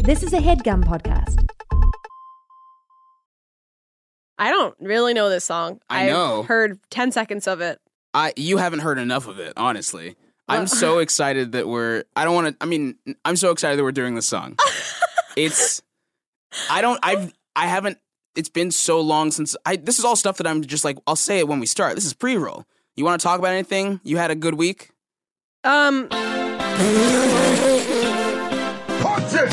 This is a HeadGum podcast. I don't really know this song. I know. I've heard 10 seconds of it. You haven't heard enough of it, honestly. I'm so excited that I'm so excited that we're doing this song. It's been so long since this is all stuff that I'm just like, I'll say it when we start. This is pre-roll. You want to talk about anything? You had a good week? Punch it!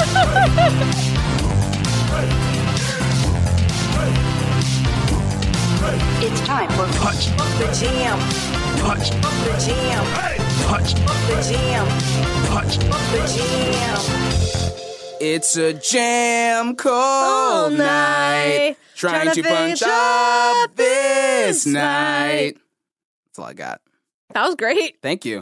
It's time for Punch the Jam. Punch The Jam. Punch The Jam. Punch The Jam. It's a jam cold night. Trying to punch finish up this night. That's all I got. That was great. Thank you.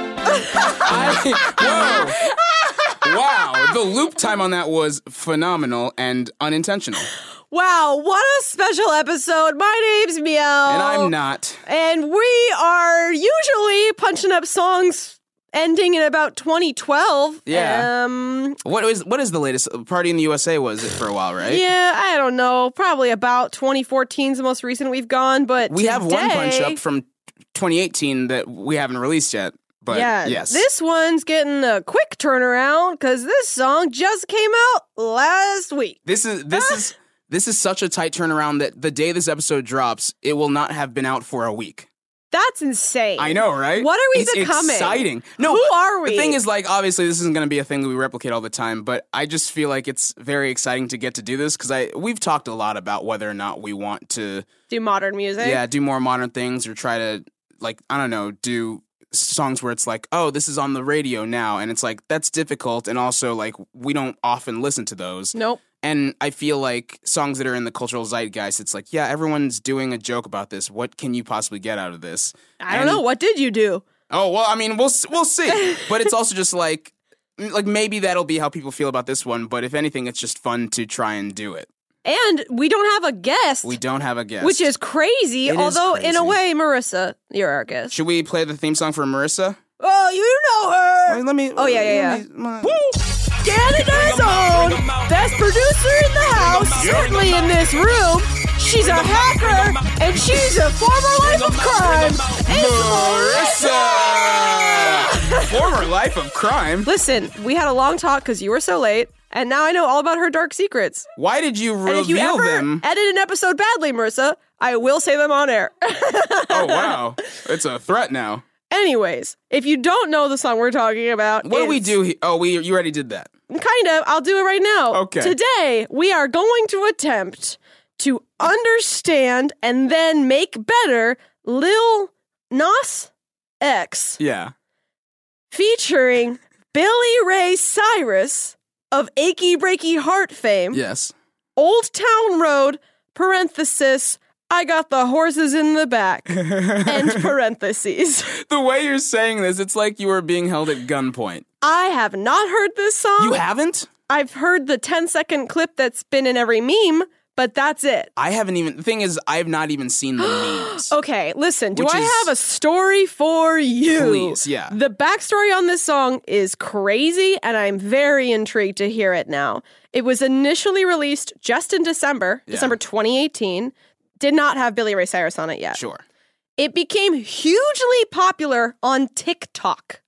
Wow, the loop time on that was phenomenal and unintentional. Wow, what a special episode. My name's Meow. And I'm not. And we are usually punching up songs ending in about 2012. Yeah. What is the latest? Party in the USA was it for a while, right? Yeah, I don't know. Probably about 2014 is the most recent we've gone, but We have one today- punch up from 2018 that we haven't released yet. But yeah, yes. This one's getting a quick turnaround because this song just came out last week. This is such a tight turnaround that the day this episode drops, it will not have been out for a week. That's insane. I know, right? What are we it's becoming? Exciting. No, Who are we? The thing is, like, obviously, this isn't going to be a thing that we replicate all the time, but I just feel like it's very exciting to get to do this because we've talked a lot about whether or not we want to Do modern music? do more modern things or try to, like, I don't know, do songs where it's like, oh, this is on the radio now, and it's like, that's difficult, and also, like, we don't often listen to those. Nope. And I feel like songs that are in the cultural zeitgeist, it's like, yeah, everyone's doing a joke about this. What can you possibly get out of this? I don't know. What did you do? Oh, well, I mean, we'll see. But it's also just like maybe that'll be how people feel about this one. But if anything, it's just fun to try and do it. And we don't have a guest. We don't have a guest. Which is crazy. It is although, in a crazy. way, Marissa, you're our guest. Should we play the theme song for Marissa? Oh, you know her. Let me. Oh, yeah. Woo! Canada's own best producer in the house, certainly in this room. She's a hacker, and she's a former life of crime. It's Marissa! Former life of crime? Listen, we had a long talk because you were so late, and now I know all about her dark secrets. Why did you And if you reveal ever them? edit an episode badly, Marissa, I will say them on air. Oh, wow. It's a threat now. Anyways, if you don't know the song we're talking about, What do we do? You already did that. Kind of. I'll do it right now. Okay. Today, we are going to attempt to understand and then make better Lil Nas X Yeah. featuring Billy Ray Cyrus of Achy Breaky Heart fame. Yes. Old Town Road, parenthesis, I got the horses in the back, end parentheses. The way you're saying this, it's like you were being held at gunpoint. I have not heard this song. You haven't? I've heard the 10-second clip that's been in every meme, but that's it. I haven't even. The thing is, I've not even seen the memes. Okay, listen, do Which I is- have a story for you? Please, yeah. The backstory on this song is crazy, and I'm very intrigued to hear it now. It was initially released just in December 2018. Did not have Billy Ray Cyrus on it yet. Sure. It became hugely popular on TikTok.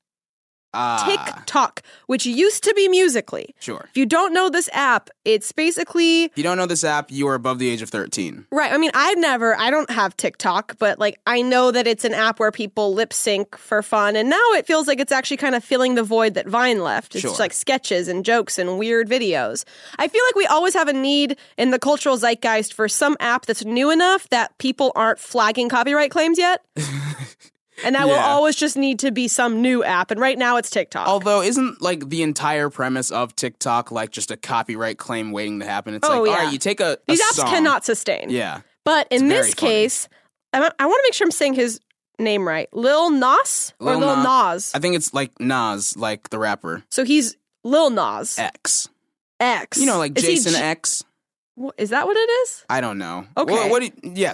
TikTok, which used to be Musical.ly. Sure. If you don't know this app, it's basically... If you don't know this app, you are above the age of 13. Right. I mean, I don't have TikTok, but like I know that it's an app where people lip sync for fun. And now it feels like it's actually kind of filling the void that Vine left. It's Sure. just like sketches and jokes and weird videos. I feel like we always have a need in the cultural zeitgeist for some app that's new enough that people aren't flagging copyright claims yet. And that will Yeah. always just need to be some new app. And right now it's TikTok. Although, isn't like the entire premise of TikTok like just a copyright claim waiting to happen? It's Oh, like, yeah. all right, you take a These apps song. cannot sustain. Yeah. But in It's this very funny. case, I want to make sure I'm saying his name right. Lil Nas or Lil Nas? I think it's like Nas, like the rapper. So he's Lil Nas X. X. You know, like Is he Jason X. Is that what it is? I don't know. Okay. Well, yes.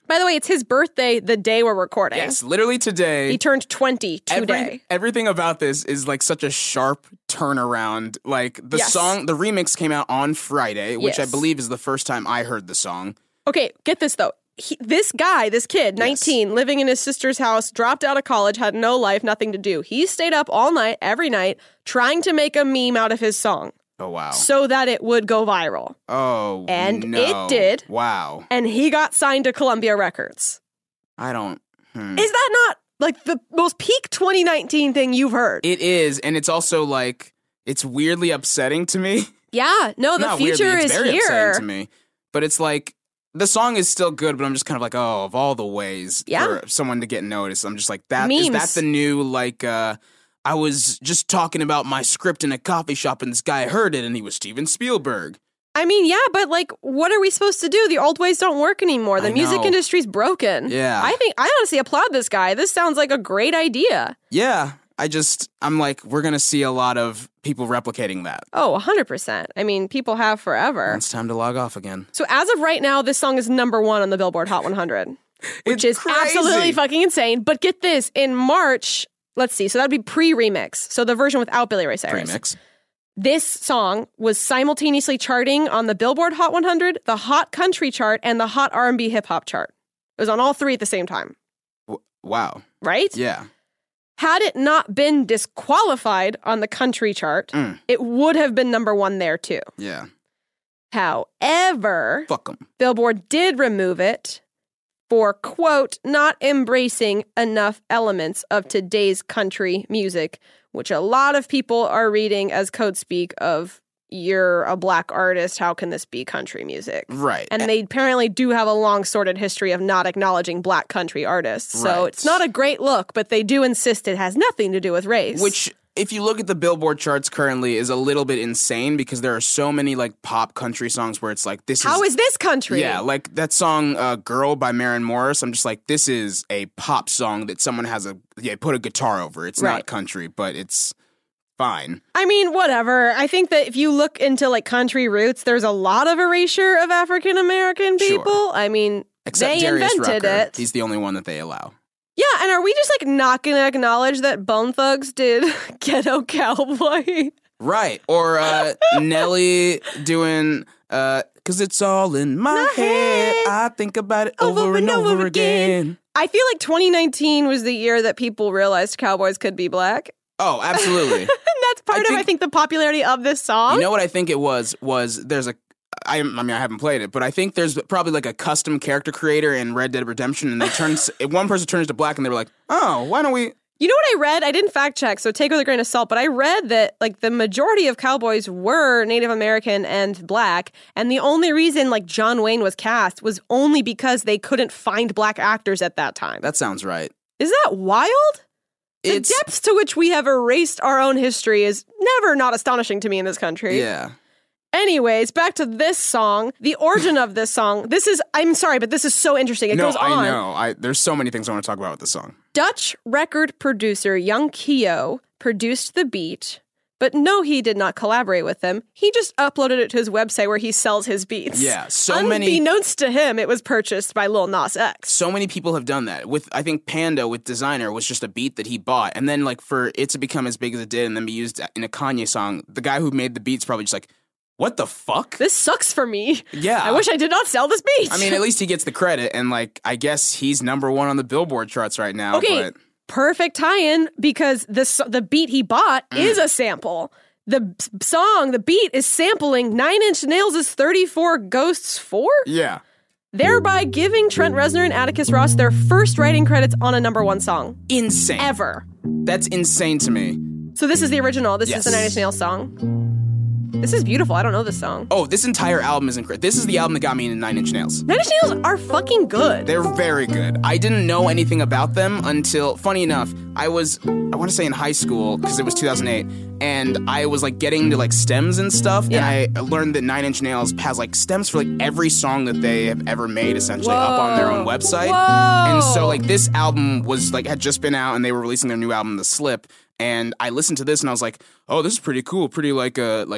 By the way, it's his birthday the day we're recording. Yes, literally today. He turned 20 today. Everything about this is like such a sharp turnaround. Like the song, the remix came out on Friday, which I believe is the first time I heard the song. Okay, get this though. This kid, 19, living in his sister's house, dropped out of college, had no life, nothing to do. He stayed up all night, every night, trying to make a meme out of his song. Oh, wow. So that it would go viral. Oh, and no. it did. Wow. And he got signed to Columbia Records. I don't... Is that not like the most peak 2019 thing you've heard? It is, and it's also like, it's weirdly upsetting to me. Yeah, no, the Not future weirdly, it's is very here. upsetting to me. But it's like, the song is still good, but I'm just kind of like, oh, of all the ways for someone to get noticed, I'm just like, is that the new, like, I was just talking about my script in a coffee shop and this guy heard it and he was Steven Spielberg. I mean, yeah, but like, what are we supposed to do? The old ways don't work anymore. The music industry's broken. Yeah. I honestly applaud this guy. This sounds like a great idea. Yeah. I'm like, we're going to see a lot of people replicating that. Oh, 100%. I mean, people have forever. It's time to log off again. So as of right now, this song is number 1 on the Billboard Hot 100, which is crazy. Absolutely fucking insane. But get this, in March, let's see, so that'd be pre-remix. So the version without Billy Ray Cyrus. Remix. This song was simultaneously charting on the Billboard Hot 100, the Hot Country chart, and the Hot R&B Hip Hop chart. It was on all 3 at the same time. Wow. Right? Yeah. Had it not been disqualified on the country chart, it would have been number 1 there too. Yeah. However, Fuck 'em. Billboard did remove it for, quote, not embracing enough elements of today's country music, which a lot of people are reading as code speak of, you're a black artist, how can this be country music? Right. And they apparently do have a long sordid history of not acknowledging black country artists. So it's not a great look, but they do insist it has nothing to do with race. Which, if you look at the Billboard charts currently, is a little bit insane because there are so many like pop country songs where it's like, how is this country? Yeah, like that song Girl by Maren Morris. I'm just like, this is a pop song that someone has put a guitar over. It's not country, but it's fine. I mean, whatever. I think that if you look into like country roots, there's a lot of erasure of African American people. Sure. I mean, except they Darius invented Rucker. it. He's the only one that they allow. Yeah, and are we just like not going to acknowledge that Bone Thugs did Ghetto Cowboy? Right. Or Nelly doing "'Cause It's All in My Head. I think about it over and over again. I feel like 2019 was the year that people realized cowboys could be black. Oh, absolutely. And that's part of, I think, the popularity of this song. You know what I think it was there's I mean, I haven't played it, but I think there's probably like a custom character creator in Red Dead Redemption, and one person turns to black, and they were like, oh, why don't we... You know what I read? I didn't fact check, so take it with a grain of salt, but I read that like the majority of cowboys were Native American and black, and the only reason like John Wayne was cast was only because they couldn't find black actors at that time. That sounds right. Is that wild? The depths to which we have erased our own history is never not astonishing to me in this country. Yeah. Anyways, back to this song. The origin of this song. I'm sorry, but this is so interesting. It goes on. I know. There's so many things I want to talk about with this song. Dutch record producer Young Keo produced the beat, but no, he did not collaborate with them. He just uploaded it to his website where he sells his beats. Yeah, Unbeknownst to him, it was purchased by Lil Nas X. So many people have done that. I think Panda with Designer was just a beat that he bought, and then like for it to become as big as it did and then be used in a Kanye song, the guy who made the beat's probably just like, what the fuck? This sucks for me. Yeah. I wish I did not sell this beat. I mean, at least he gets the credit, and like, I guess he's number 1 on the Billboard charts right now. Okay, but... perfect tie-in because the beat he bought is a sample. The song, the beat is sampling 9 Inch Nails' 34 Ghosts 4? Yeah. Thereby giving Trent Reznor and Atticus Ross their first writing credits on a number 1 song. Insane. Ever. That's insane to me. So this is the original. This is the 9 Inch Nails song. This is beautiful. I don't know this song. Oh, this entire album is incredible. This is the album that got me into 9 Inch Nails. 9 Inch Nails are fucking good. They're very good. I didn't know anything about them until, funny enough, I want to say in high school, because it was 2008, and I was like getting to like stems and stuff, and I learned that 9 Inch Nails has like stems for like every song that they have ever made essentially up on their own website. Whoa. And so like this album was like had just been out, and they were releasing their new album, The Slip, and I listened to this and I was like, oh, this is pretty cool, pretty like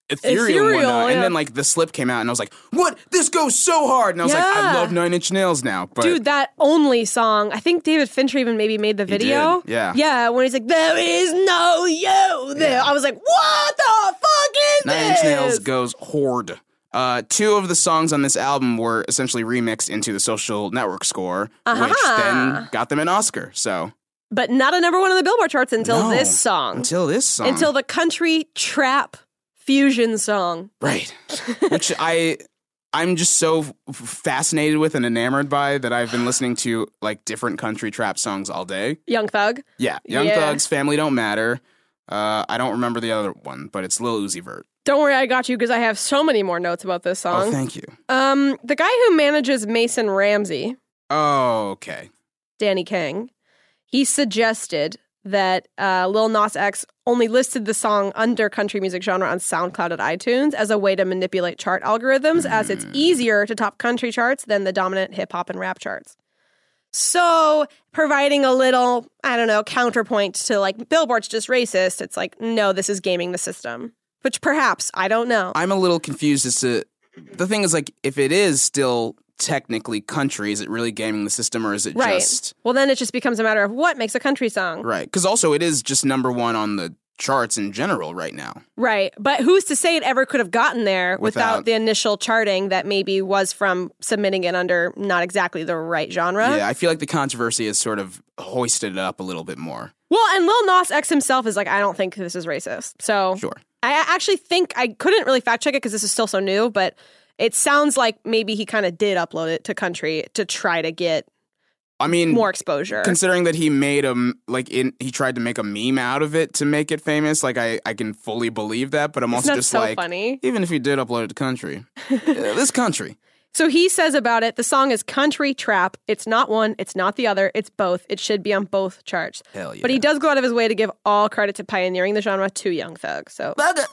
ethereal and whatnot. yeah. And then like the slip came out and I was like, what? This goes so hard. And I was like, I Yeah. love Nine Inch Nails now. But Dude, that Only song, I think David Fincher even maybe made the video. did, yeah. Yeah, when he's like, there is no you there. I was like, what the fuck is Nine this? Inch Nails goes horde. 2 of the songs on this album were essentially remixed into the Social Network score, which then got them an Oscar. So But not a number one on the Billboard charts until No, this song. until this song. Until the country trap fusion song. Right. Which I'm just so fascinated with and enamored by that I've been listening to like different country trap songs all day. Young Thug. Yeah. Young Yeah. Thug's Family Don't Matter. I don't remember the other one, but it's Lil Uzi Vert. Don't worry, I got you because I have so many more notes about this song. Oh, thank you. The guy who manages Mason Ramsey, Oh, okay. Danny King, he suggested that Lil Nas X only listed the song under country music genre on SoundCloud at iTunes as a way to manipulate chart algorithms, as it's easier to top country charts than the dominant hip hop and rap charts. So, providing a little, I don't know, counterpoint to like Billboard's just racist, it's like, no, this is gaming the system. Which perhaps, I don't know. I'm a little confused as to the thing is like if it is still technically country, is it really gaming the system or is it Right. just Well, then it just becomes a matter of what makes a country song. right? Because also it is just number 1 on the charts in general right now. Right. But who's to say it ever could have gotten there without Without- the initial charting that maybe was from submitting it under not exactly the right genre? Yeah, I feel like the controversy has sort of hoisted it up a little bit more. Well, and Lil Nas X himself is like, I don't think this is racist. So Sure. I actually think I couldn't really fact check it because this is still so new, but it sounds like maybe he kind of did upload it to country to try to get I mean, more exposure. considering that he made he tried to make a meme out of it to make it famous, like I can fully believe that, but I'm also Isn't that just so like, funny? even if he did upload it to country, this country. So he says about it, the song is country trap. It's not one, it's not the other, it's both. It should be on both charts. Hell yeah. But he does go out of his way to give all credit to pioneering the genre to Young Thug. So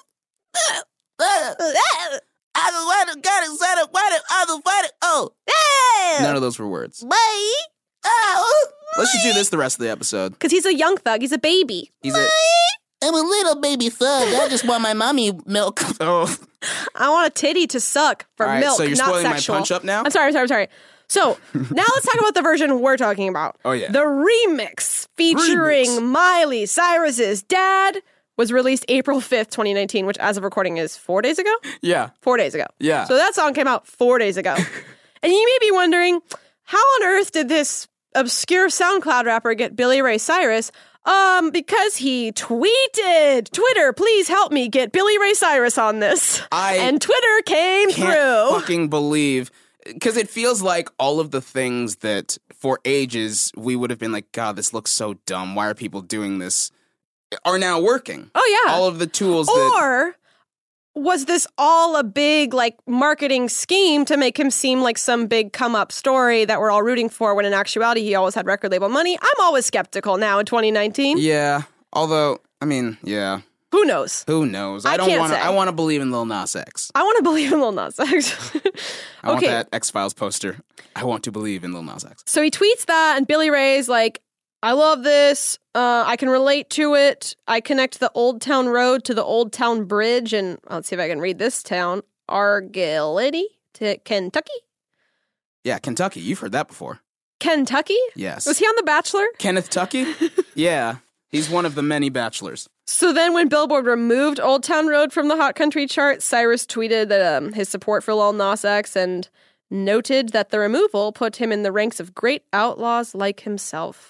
None of those were words. Let's just do this the rest of the episode. because he's a young thug, he's a baby. I'm a little baby thug. I just want my mommy milk. Oh, I want a titty to suck for all right. milk, So you're not spoiling sexual. my punch up now. I'm sorry. So now let's talk about the version we're talking about. Oh, yeah. The remix featuring Remix. Miley Cyrus's dad was released April 5th, 2019, which as of recording is 4 days ago? Yeah. 4 days ago. Yeah. So that song came out 4 days ago. And you may be wondering, how on earth did this obscure SoundCloud rapper get Billy Ray Cyrus? Because he tweeted, Twitter, please help me get Billy Ray Cyrus on this. And Twitter came Can't through. fucking believe, because it feels like all of the things that for ages we would have been like, God, this looks so dumb. Why are people doing this? Are now working. Oh, yeah. All of the tools that. Or was this all a big like marketing scheme to make him seem like some big come up story that we're all rooting for when in actuality he always had record label money? I'm always skeptical now in 2019. Yeah. Although, I mean, yeah. Who knows? Who knows? I don't can't want to. say. I want to believe in Lil Nas X. I want to believe in Lil Nas X. I want Okay. that X-Files poster. I want to believe in Lil Nas X. So he tweets that, and Billy Ray's like, I love this. I can relate to it. I connect the Old Town Road to the Old Town Bridge, and let's see if I can read this town. Argility to Kentucky? Yeah, Kentucky. You've heard that before. Kentucky? Yes. Was he on The Bachelor? Kenneth Tucky? Yeah. He's one of the many bachelors. So then when Billboard removed Old Town Road from the Hot Country chart, Cyrus tweeted that his support for Lil Nas X and noted that the removal put him in the ranks of great outlaws like himself.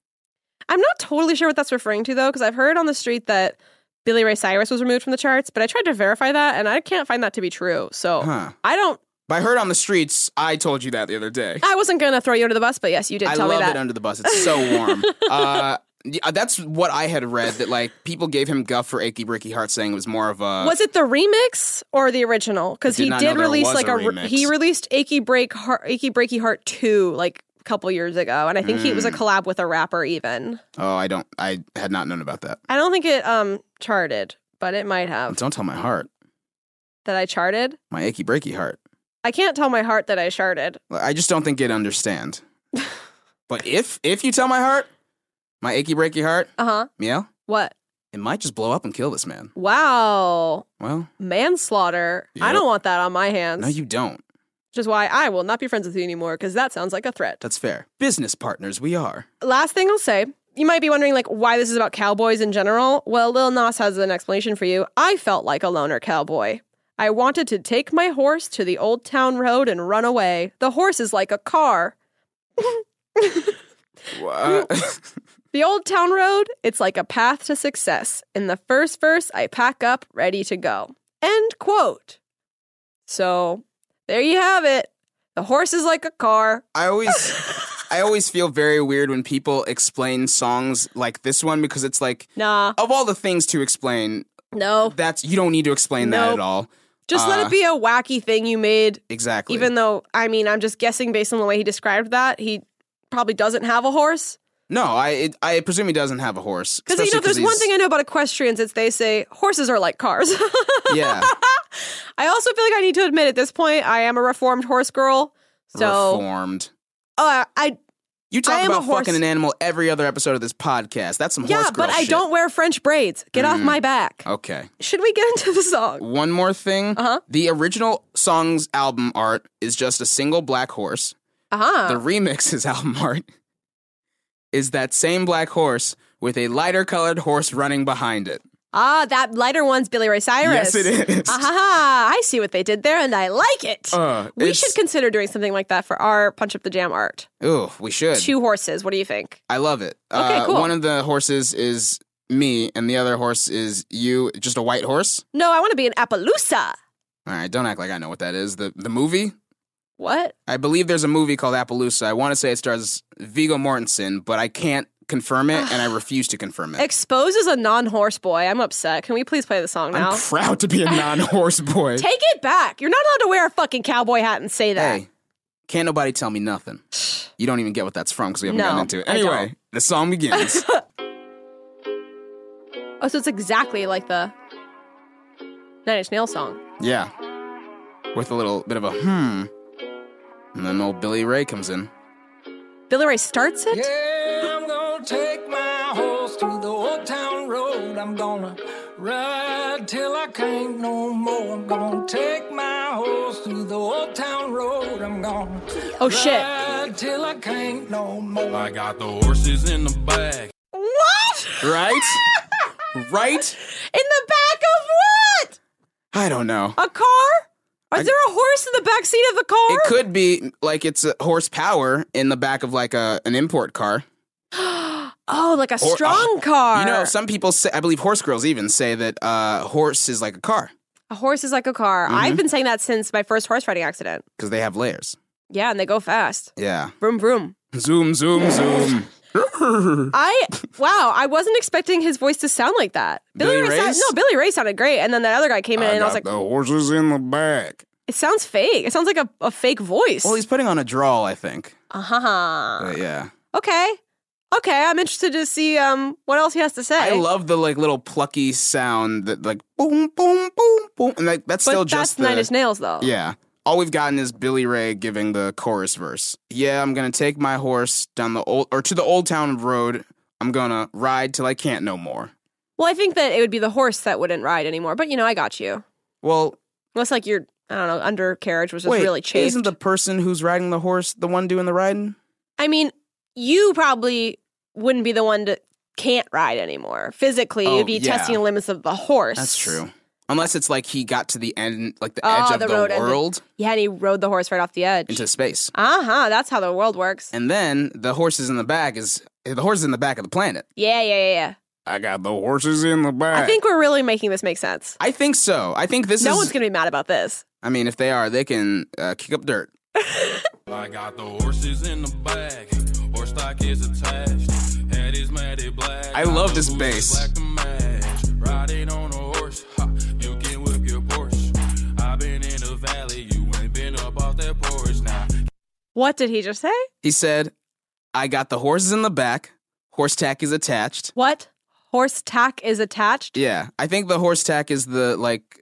I'm not totally sure what that's referring to, though, because I've heard on the street that Billy Ray Cyrus was removed from the charts, but I tried to verify that, and I can't find that to be true. So I don't... By heard on the streets, I told you that the other day. I wasn't going to throw you under the bus, but yes, you did I tell me love that. it under the bus. It's so warm. Yeah, that's what I had read, that like people gave him guff for Achy Breaky Heart, saying it was more of a... Was it the remix or the original? Because I did he not did know there release was like a remix. he released Achy Breaky Heart 2 like a couple years ago, and I think it was a collab with a rapper even. Oh, I had not known about that. I don't think it charted, but it might have. Don't tell my heart. That I charted? My Achy Breaky Heart. I can't tell my heart that I charted. I just don't think it'd understand. But if you tell my heart, my Achy Breaky Heart, Uh-huh. yeah, What? it might just blow up and kill this man. Wow. Well, Manslaughter. I Yep. don't want that on my hands. no, you don't. Which is why I will not be friends with you anymore, because that sounds like a threat. That's fair. Business partners, we are. Last thing I'll say, you might be wondering, like, why this is about cowboys in general. Well, Lil Nas has an explanation for you. I felt like a loner cowboy. I wanted to take my horse to the old town road and run away. The horse is like a car. The old town road, it's like a path to success. In the first verse, I pack up, ready to go. End quote. So, there you have it. The horse is like a car. I always feel very weird when people explain songs like this one because it's like, Nah, of all the things to explain, no. you don't need to explain that Nope. at all. Just let it be a wacky thing you made. Exactly. Even though, I mean, I'm just guessing based on the way he described that, he probably doesn't have a horse. No, I presume he doesn't have a horse. Because, you know, if there's one thing I know about equestrians, it's they say horses are like cars. Yeah. I also feel like I need to admit at this point, I am a reformed horse girl. So, Reformed. I You talk am a about horse- fucking an animal every other episode of this podcast. That's some yeah, horse girl but I shit. don't wear French braids. Get off my back. Okay. Should we get into the song? One more thing. Uh-huh. The original song's album art is just a single black horse. Uh-huh. The remix's album art is that same black horse with a lighter colored horse running behind it. That lighter one's Billy Ray Cyrus. Yes, it is. I see what they did there, and I like it. We It's- should consider doing something like that for our Punch Up the Jam art. Ooh, we should. 2 horses. What do you think? I love it. Okay, cool. One of the horses is me, and the other horse is you. Just a white horse. No, I want to be an Appaloosa. All right, don't act like I know what that is. The movie? What? I believe there's a movie called Appaloosa. I want to say it stars Viggo Mortensen, but I can't confirm it, and I refuse to confirm it. Expose is a non-horse boy. I'm upset. Can we please play the song now? I'm proud to be a non-horse boy. Take it back. You're not allowed to wear a fucking cowboy hat and say that. Hey, can't nobody tell me nothing. You don't even get what that's from because we haven't No, gotten into it. I Anyway, don't. the song begins. Oh, so it's exactly like the Nine Inch Nails song. Yeah. With a little bit of a and then old Billy Ray comes in. Billy Ray starts it? Yeah, I'm gonna take my horse to the old town road. I'm gonna ride till I can't no more. I'm gonna take my horse to the old town road. I'm gonna Oh, shit. ride till I can't no more. I got the horses in the back. What? Right? Right? In the back of what? I don't know. A car? Is there a horse in the back seat of the car? It could be like it's a horsepower in the back of like an import car. Oh, like a strong car. You know, some people say, I believe horse girls even say that horse is like a car A horse is like a car. Mm-hmm. I've been saying that since my first horse riding accident. because they have layers. Yeah, and they go fast. Yeah. Vroom, vroom. Zoom, zoom, zoom. I wasn't expecting his voice to sound like that. Billy Ray's? Billy Ray sounded great. And then that other guy came in and I was like, the horses in the back. it sounds fake. It sounds like a fake voice. Well, he's putting on a drawl, I think. Uh-huh. But yeah. Okay, I'm interested to see what else he has to say. I love the like little plucky sound that like boom, boom, boom, boom. And like, that's but still that's just the... Nine Inch Nails, though. Yeah. All we've gotten is Billy Ray giving the chorus verse. Yeah, I'm gonna take my horse down to the old town road. I'm gonna ride till I can't no more. Well, I think that it would be the horse that wouldn't ride anymore. But, you know, I got you. Well, Unless, like, your, I don't know, undercarriage was just wait, really chafed. isn't the person who's riding the horse the one doing the riding? I mean, you probably wouldn't be the one that can't ride anymore. Physically, Oh, you'd be yeah. testing the limits of the horse. That's true. Unless it's like he got to the end, like the Oh, edge of the the road ended. world Yeah, and he rode the horse right off the edge. into space. That's how the world works. And then the horse is in the back of the planet. Yeah. I got the horses in the back. I think we're really making this make sense. I think so. I think this No is. one's going to be mad about this. I mean, if they are, they can kick up dirt. I got the horses in the back. Horse stock is attached. Head is matted black. I love this Boots bass. black to match. Riding on a horse. Ha, you can whip your Porsche. I've been in the valley. You ain't been up off that porch now. What did he just say? He said, I got the horses in the back. Horse tack is attached. What? Horse tack is attached? Yeah. I think the horse tack is the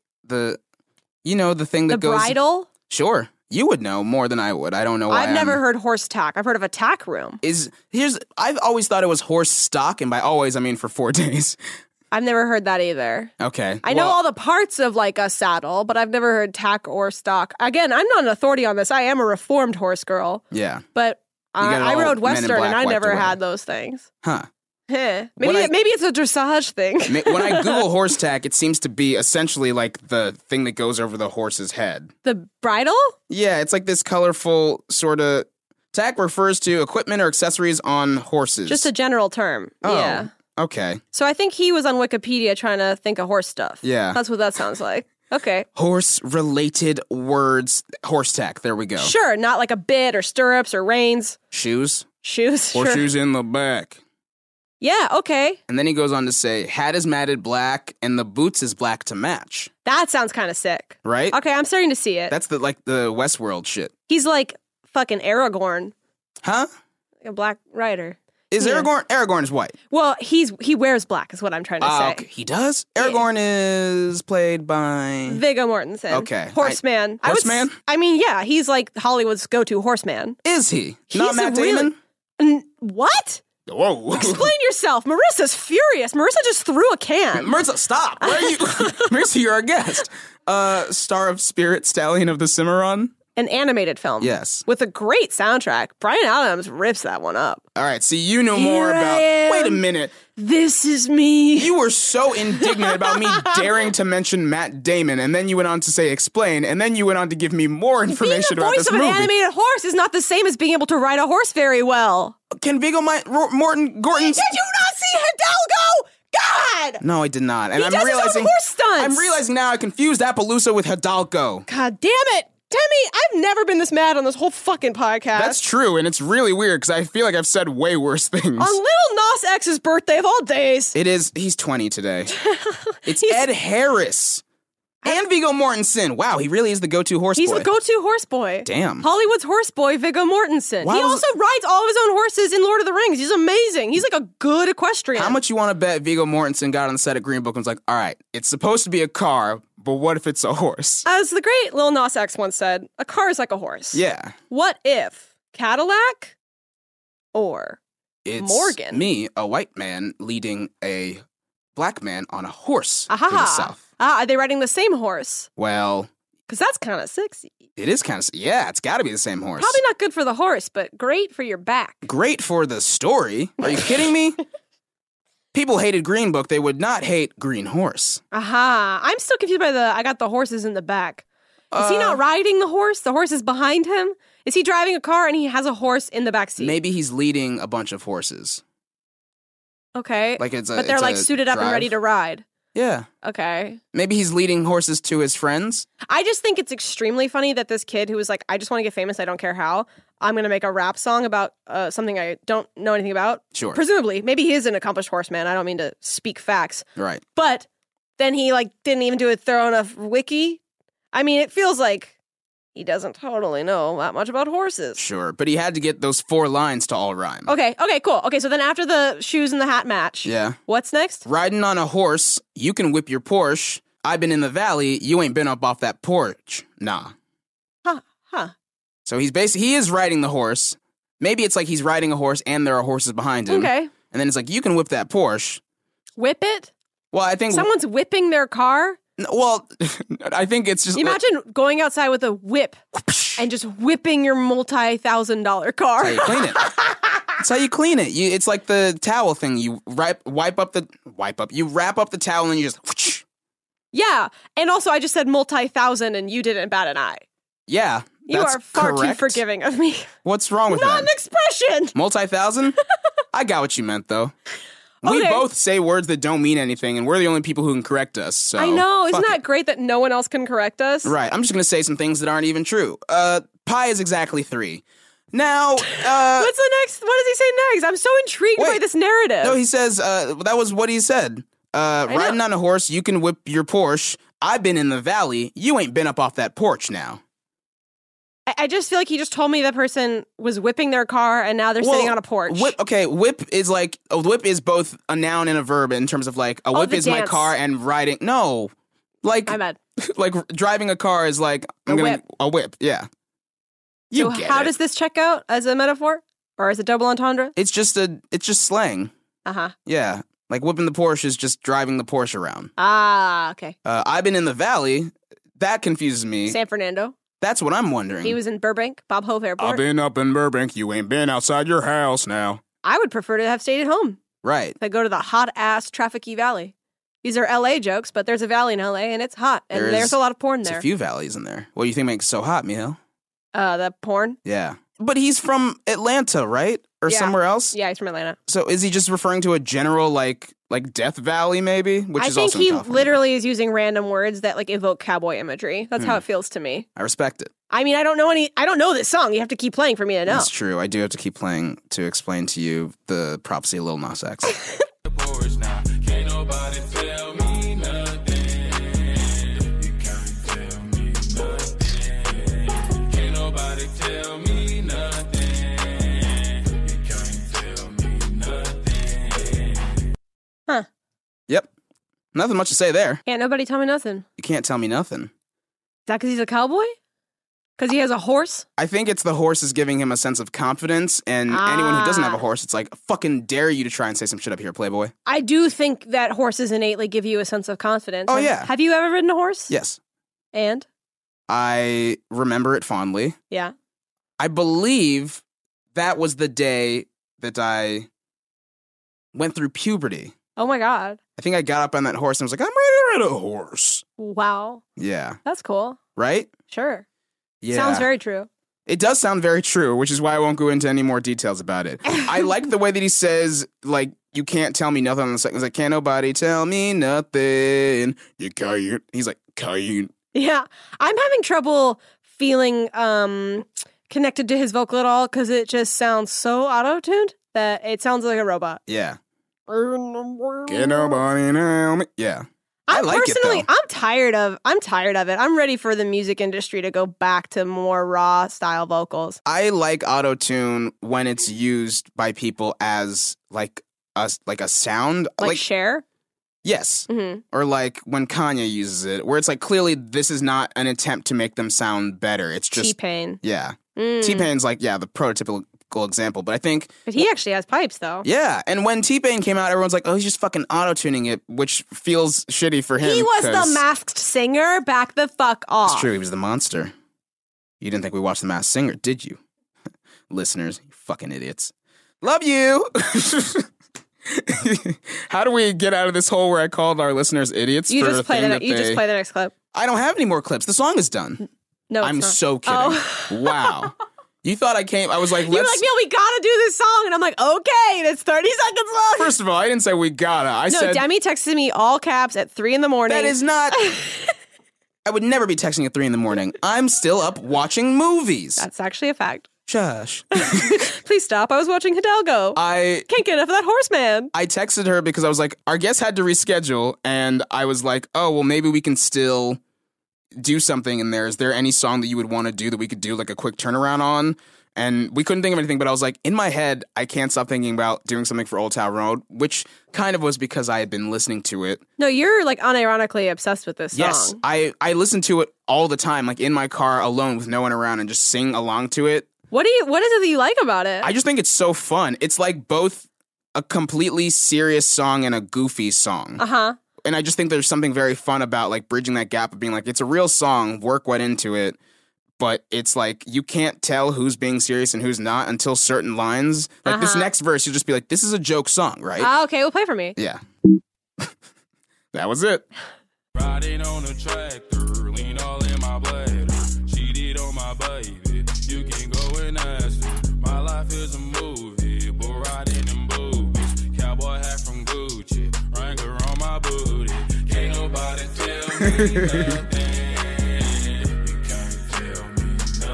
thing The that goes. bridle? Sure. You would know more than I would. I don't know why. I've never heard horse tack. I've heard of a tack room. I've always thought it was horse stock, and by always I mean for 4 days. I've never heard that either. Okay. I know all the parts of like a saddle, but I've never heard tack or stock. Again, I'm not an authority on this. I am a reformed horse girl, Yeah. but got it I all rode Men in Western Black and I wiped never away. had those things. Huh. Maybe When I- maybe it's a dressage thing. When I Google horse tack, it seems to be essentially like the thing that goes over the horse's head. The bridle? Yeah, it's like this colorful sort of. Tack refers to equipment or accessories on horses. Just a general term. Oh, Yeah. okay. So I think he was on Wikipedia trying to think of horse stuff. Yeah. That's what that sounds like. Okay. Horse-related words. Horse tack. There we go. Sure, not like a bit or stirrups or reins. Shoes. Shoes. Sure. Horseshoes in the back. Yeah, okay. And then he goes on to say, hat is matted black and the boots is black to match. That sounds kind of sick. Right? Okay, I'm starting to see it. That's the Westworld shit. He's like fucking Aragorn, Huh? like a black rider. Is Yeah. Aragorn is white. Well, he wears black is what I'm trying to say. Okay. He does? Aragorn is played by... Viggo Mortensen. Okay. Horseman. Horseman? I mean, yeah, he's like Hollywood's go-to horseman. Is he? He's Not Matt a really- Damon? What? Whoa. Explain yourself. Marissa's furious. Marissa just threw a can. Marissa, stop. Where are you? Marissa, you're our guest. Star of Spirit, Stallion of the Cimarron. An animated film. Yes. With a great soundtrack. Brian Adams rips that one up. All right, so you know more Here I about... am. Wait a minute. This is me. You were so indignant about me daring to mention Matt Damon, and then you went on to say explain, and then you went on to give me more Being information the about voice this of an movie. animated horse is not the same as being able to ride a horse very well. Can Viggo Mortensen... Gordon... Did you not see Hidalgo? God! No, I did not. And He does his own horse stunts. I'm realizing now I confused Appaloosa with Hidalgo. God damn it. Demi, I've never been this mad on this whole fucking podcast. That's true, and it's really weird because I feel like I've said way worse things. On Lil Nas X's birthday of all days. It is. He's 20 today. It's Ed Harris and Viggo Mortensen. Wow, he really is the go-to horse He's boy. the go-to horse boy. Damn. Hollywood's horse boy, Viggo Mortensen. Why He was- also rides all of his own horses in Lord of the Rings. He's amazing. He's like a good equestrian. How much you want to bet Viggo Mortensen got on the set of Green Book and was like, all right, it's supposed to be a car, but what if it's a horse? As the great Lil Nas X once said, a car is like a horse. Yeah. What if Cadillac or It's Morgan. me, a white man, leading a black man on a horse through the Aha? South. Are they riding the same horse? Well, Because that's kind of sexy. it is kind of... Yeah, it's got to be the same horse. Probably not good for the horse, but great for your back. Great for the story. Are you kidding me? People hated Green Book. They would not hate Green Horse. Aha. I'm still confused by I got the horses in the back. Is he not riding the horse? The horse is behind him? Is he driving a car and he has a horse in the back seat? Maybe he's leading a bunch of horses. Okay. Like it's a, but they're it's like a suited up and drive. ready to ride. Yeah. Okay. Maybe he's leading horses to his friends. I just think it's extremely funny that this kid who was like, I just want to get famous, I don't care how. I'm going to make a rap song about something I don't know anything about. Sure. Presumably. Maybe he is an accomplished horseman. I don't mean to speak facts. Right. But then he like didn't even do a thorough enough wiki. I mean, it feels like he doesn't totally know that much about horses. Sure. But he had to get those 4 lines to all rhyme. Okay, cool. Okay, so then after the shoes and the hat match, Yeah. what's next? Riding on a horse, you can whip your Porsche. I've been in the valley, you ain't been up off that porch. Nah. Huh. So he is riding the horse. Maybe it's like he's riding a horse and there are horses behind him. Okay. And then it's like, you can whip that Porsche. Whip it? Well, I think... Someone's whipping their car? Well, I think it's just... Imagine going outside with a whip and just whipping your multi-$1,000 car. That's how you clean it. That's how you clean it. It's like the towel thing. You wrap up the towel and you just... whoosh. Yeah, and also I just said multi-thousand and you didn't bat an eye. Yeah, You that's are far too correct. forgiving of me. What's wrong with Not an that? expression. Multi-thousand? I got what you meant, though. We Okay. both say words that don't mean anything, and we're the only people who can correct us. So I know. Isn't fuck that it. great that no one else can correct us? Right, I'm just going to say some things that aren't even true. Pi is exactly 3. Now, What's the next? What does he say next? I'm so intrigued by Wait. this narrative. no, he says, that was what he said. Riding on a horse, you can whip your Porsche. I've been in the valley. You ain't been up off that porch now. I just feel like he just told me the person was whipping their car and now they're sitting on a porch. Whip is like a whip is both a noun and a verb in terms of like a whip the is my dance. car and riding. No, like My bad. like driving a car is like whip. a whip. Yeah, you So get how it. does this check out as a metaphor or as a double entendre? It's just slang. Uh-huh. Yeah, Like whipping the Porsche is just driving the Porsche around. Ah, okay. I've been in the Valley. That confuses me. San Fernando. That's what I'm wondering. He was in Burbank, Bob Hope Airport. I've been up in Burbank. You ain't been outside your house now. I would prefer to have stayed at home. Right. I go to the hot-ass traffic-y valley. These are L.A. jokes, but there's a valley in L.A., and it's hot, and there's a lot of porn There's there. a few valleys in there. What do you think makes it so hot, Miel? The porn? Yeah. But he's from Atlanta, right? Or Yeah. somewhere else? Yeah, he's from Atlanta. So is he just referring to a general, like Death Valley, maybe? Which I is think also he in California. literally is using random words that like evoke cowboy imagery. That's how it feels to me. I respect it. I mean, I don't know this song. You have to keep playing for me to know. That's true. I do have to keep playing to explain to you the prophecy of Lil Nas X. Porsche now. Can't nobody tell me nothing. You can't tell me nothing. Can't nobody tell me nothing. You can't tell me nothing. Huh. Yep. Nothing much to say there. Can't nobody tell me nothing. Is You can't tell me nothing. that because he's a cowboy? Because he has a horse? I think it's the horse is giving him a sense of confidence, and anyone who doesn't have a horse, it's like, fucking dare you to try and say some shit up here, Playboy. I do think that horses innately give you a sense of confidence. Oh, yeah. Have you ever ridden a horse? Yes. And? I remember it fondly. Yeah. I believe that was the day that I went through puberty. Oh my God. I think I got up on that horse and was like, I'm ready to ride a horse. Wow. Yeah. That's cool. Right? Sure. Yeah. Sounds very true. It does sound very true, which is why I won't go into any more details about it. I like the way that he says, like, you can't tell me nothing on the second. He's like, can't nobody tell me nothing. You can't. He's like, can't. Yeah. I'm having trouble feeling connected to his vocal at all because it just sounds so auto-tuned that it sounds like a robot. Yeah. Can't nobody tell me. Yeah. I like it, though. I'm tired of it. I'm ready for the music industry to go back to more raw style vocals. I like autotune when it's used by people as like a sound. Like Cher? Yes. Mm-hmm. Or like when Kanye uses it, where it's like clearly this is not an attempt to make them sound better. It's just T-Pain. Yeah. Mm. T-Pain's like, yeah, the prototypical example. But I think But he actually has pipes though. yeah, and when T-Pain came out, everyone's like, oh, he's just fucking auto-tuning it, which feels shitty for him. He was 'cause the Masked Singer. Back the fuck off. It's true, he was the monster. You didn't think we watched The Masked Singer, did you? Listeners, you fucking idiots. Love you! How do we get out of this hole where I called our listeners idiots You for just a play thing the that you just they- play the next clip. I don't have any more clips. The song is done. No, it's I'm not. so kidding. Oh. Wow. You thought I was like, You were let's... like, Neil, we gotta do this song. And I'm like, okay, it's 30 seconds long. First of all, I didn't say we gotta. I no, said... Demi texted me all caps at 3 in the morning. That is not... I would never be texting at 3 in the morning. I'm still up watching movies. That's actually a fact. Shush. Please stop. I was watching Hidalgo. I Can't get enough of that horseman. texted her because I was like, our guest had to reschedule, and I was like, oh, well, maybe we can still do something in there. Is there any song that you would want to do that we could do like a quick turnaround on? And we couldn't think of anything, but I was like, in my head, I can't stop thinking about doing something for Old Town Road, which kind of was because I had been listening to it. No, you're like unironically obsessed with this song. Yes, I listen to it all the time, like in my car alone with no one around and just sing along to it. What is it that you like about it? I just think it's so fun. It's like both a completely serious song and a goofy song. Uh-huh. And I just think there's something very fun about like bridging that gap of being like, it's a real song, work went into it, but it's like you can't tell who's being serious and who's not until certain lines. Like this next verse, you'll just be like, this is a joke song, right? Okay, well, play for me. Yeah. That was it. Riding on a tractor, lean all in my bladder. Cheated on my baby. You can go and ask her. My life is a movie, bull riding in boobies. Cowboy hat from Gucci, Wrangler on my booty. Can't nobody tell me nothing. You can't tell me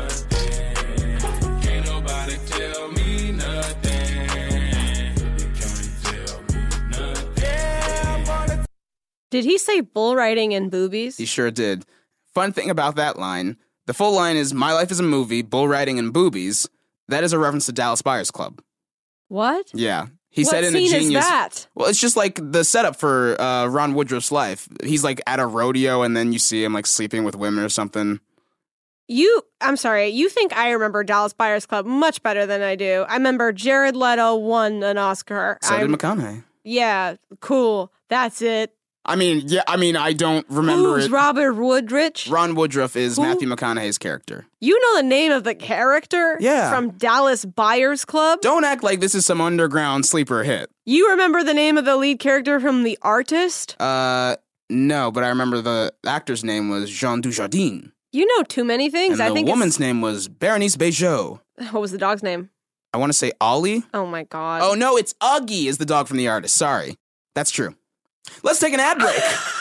nothing. Can't nobody tell me nothing. You can't tell me nothing. Yeah, I'm gonna Did he say bull riding and boobies? He sure did. Fun thing about that line, the full line is, my life is a movie, bull riding and boobies. That is a reference to Dallas Buyers Club. What? Yeah. He What said in scene the Genius. is that? Well, it's just like the setup for Ron Woodruff's life. He's like at a rodeo and then you see him like sleeping with women or something. I'm sorry, you think I remember Dallas Buyers Club much better than I do. I remember Jared Leto won an Oscar. So did McConaughey. Yeah, cool. That's it. I mean, I don't remember Who's it. Robert Woodrich? Ron Woodruff is Matthew McConaughey's character. You know the name of the character? Yeah. From Dallas Buyers Club? Don't act like this is some underground sleeper hit. You remember the name of the lead character from The Artist? No, but I remember the actor's name was Jean Dujardin. You know too many things. And I the think woman's name was Berenice Bejo. What was the dog's name? I want to say Ollie. Oh my god. Oh, no, it's Uggy is the dog from The Artist. Sorry. That's true. Let's take an ad break.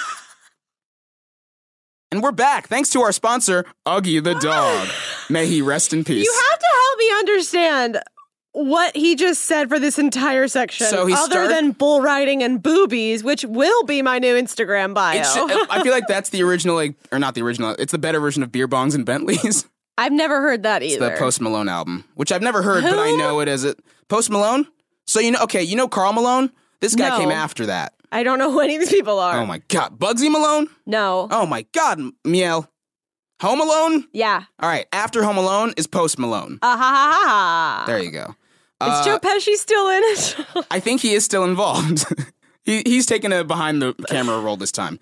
And we're back, thanks to our sponsor, Uggy the dog. May he rest in peace. You have to help me understand what he just said for this entire section. So he other than bull riding and boobies, which will be my new Instagram bio. I feel like that's the original, or not the original, it's the better version of Beer Bongs and Bentleys. I've never heard that either. It's the Post Malone album, which I've never heard, but I know it as it. Post Malone? So you know Karl Malone? This guy came after that. I don't know who any of these people are. Oh my god. Bugsy Malone? No. Oh my god, Miel. Home Alone? Yeah. All right, after Home Alone is Post Malone. Ha ha ha. There you go. Is Joe Pesci still in it? I think he is still involved. He's taking a behind the camera role this time.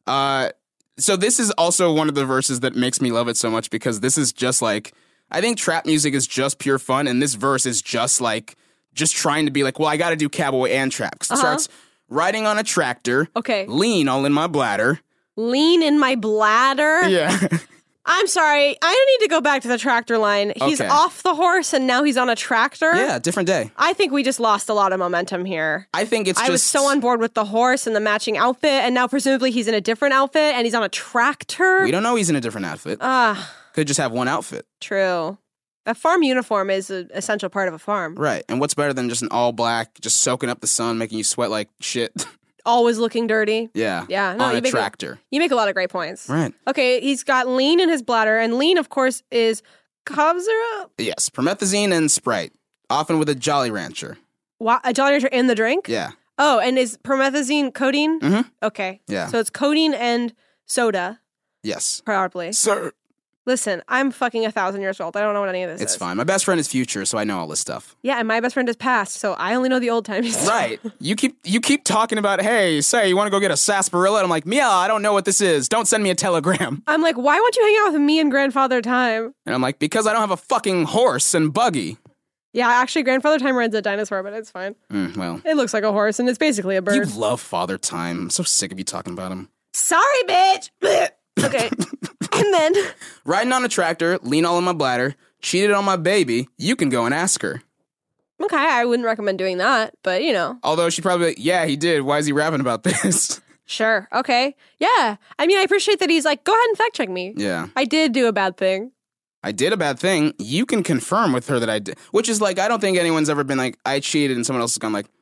So this is also one of the verses that makes me love it so much because this is just like, I think trap music is just pure fun, and this verse is just trying to be like, well, I got to do cowboy and trap. 'Cause it starts riding on a tractor. Okay. Lean all in my bladder. Lean in my bladder? Yeah. I'm sorry. I need to go back to the tractor line. He's Okay. off the horse and now he's on a tractor. Yeah, different day. I think we just lost a lot of momentum here. I think it's I was so on board with the horse and the matching outfit, and now presumably he's in a different outfit and he's on a tractor. We don't know he's in a different outfit. Could just have one outfit. True. A farm uniform is an essential part of a farm. Right. And what's better than just an all black, just soaking up the sun, making you sweat like shit? Always looking dirty. Yeah. Yeah. No, on a tractor. You make a lot of great points. Right. Okay, he's got lean in his bladder, and lean, of course, is cough syrup. Yes. Promethazine and Sprite. Often with a Jolly Rancher. A Jolly Rancher in the drink? Yeah. Oh, and is promethazine codeine? Mm-hmm. Okay. Yeah. So it's codeine and soda, Yes. probably. Sir. Listen, I'm fucking 1,000 years old. I don't know what any of this is. It's fine. My best friend is Future, so I know all this stuff. Yeah, and my best friend is past, so I only know the old timey stuff. Right. You keep talking about, hey, say, you want to go get a sarsaparilla? And I'm like, Mia, I don't know what this is. Don't send me a telegram. I'm like, why won't you hang out with me and Grandfather Time? And I'm like, because I don't have a fucking horse and buggy. Yeah, actually, Grandfather Time rides a dinosaur, but it's fine. Well. It looks like a horse, and it's basically a bird. You love Father Time. I'm so sick of you talking about him. Sorry, bitch! Okay. And then... Riding on a tractor, lean all in my bladder, cheated on my baby, you can go and ask her. Okay, I wouldn't recommend doing that, but you know. Although she'd probably be like, yeah, he did. Why is he rapping about this? Sure, okay. Yeah. I mean, I appreciate that he's like, go ahead and fact check me. Yeah. I did do a bad thing. I did a bad thing. You can confirm with her that I did. Which is like, I don't think anyone's ever been like, I cheated and someone else has gone like,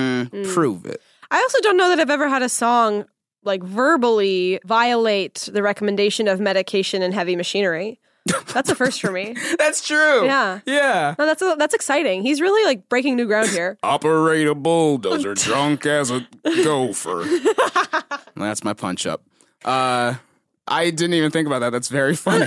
prove it. I also don't know that I've ever had a song like verbally violate the recommendation of medication and heavy machinery. That's a first for me. That's true. Yeah. Yeah. No, that's exciting. He's really like breaking new ground here. Operate a bulldozer, drunk as a gopher. That's my punch up. I didn't even think about that. That's very funny.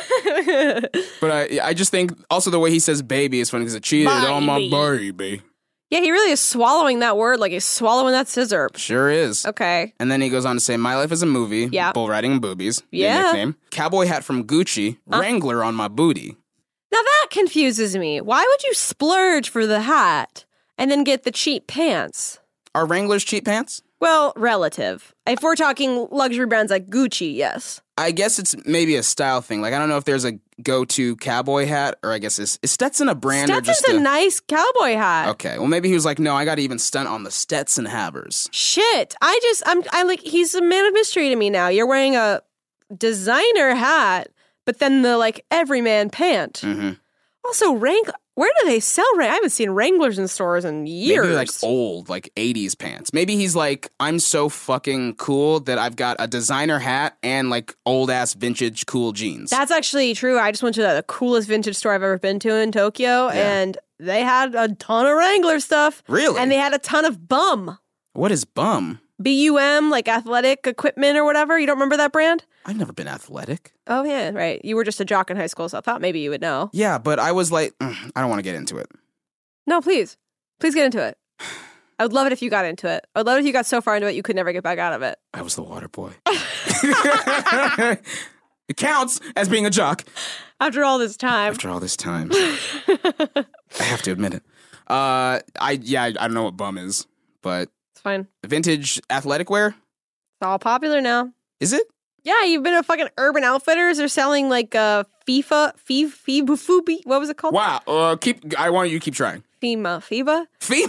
But I just think also the way he says baby is funny because it cheated on my baby. Yeah, he really is swallowing that word like he's swallowing that scissor. Sure is. Okay. And then he goes on to say, my life is a movie. Yeah. Bull riding and boobies. Yeah. Nickname. Cowboy hat from Gucci. Wrangler on my booty. Now that confuses me. Why would you splurge for the hat and then get the cheap pants? Are Wranglers cheap pants? Well, relative. If we're talking luxury brands like Gucci, yes. I guess it's maybe a style thing. Like, I don't know if there's a go-to cowboy hat, or I guess is Stetson a brand or just Stetson's a nice cowboy hat. Okay, well, maybe he was like, no, I got to even stunt on the Stetson havers. Shit. I like, he's a man of mystery to me now. You're wearing a designer hat, but then the, like, everyman pant. Mm-hmm. Also, where do they sell Wranglers? I haven't seen Wranglers in stores in years. Maybe like old, like 80s pants. Maybe he's like, I'm so fucking cool that I've got a designer hat and like old ass vintage cool jeans. That's actually true. I just went to the coolest vintage store I've ever been to in Tokyo, and they had a ton of Wrangler stuff. Really? And they had a ton of Bum. What is Bum? BUM, like athletic equipment or whatever. You don't remember that brand? I've never been athletic. Oh, yeah, right. You were just a jock in high school, so I thought maybe you would know. Yeah, but I was like, I don't want to get into it. No, please. Please get into it. I would love it if you got into it. I would love it if you got so far into it you could never get back out of it. I was the water boy. It counts as being a jock. After all this time. After all this time. I have to admit it. I don't know what bum is, but It's fine. vintage athletic wear? It's all popular now. Is it? Yeah, you've been to fucking Urban Outfitters. They're selling like FIBA, what was it called? Wow. I want you to keep trying. FEMA. FEMA.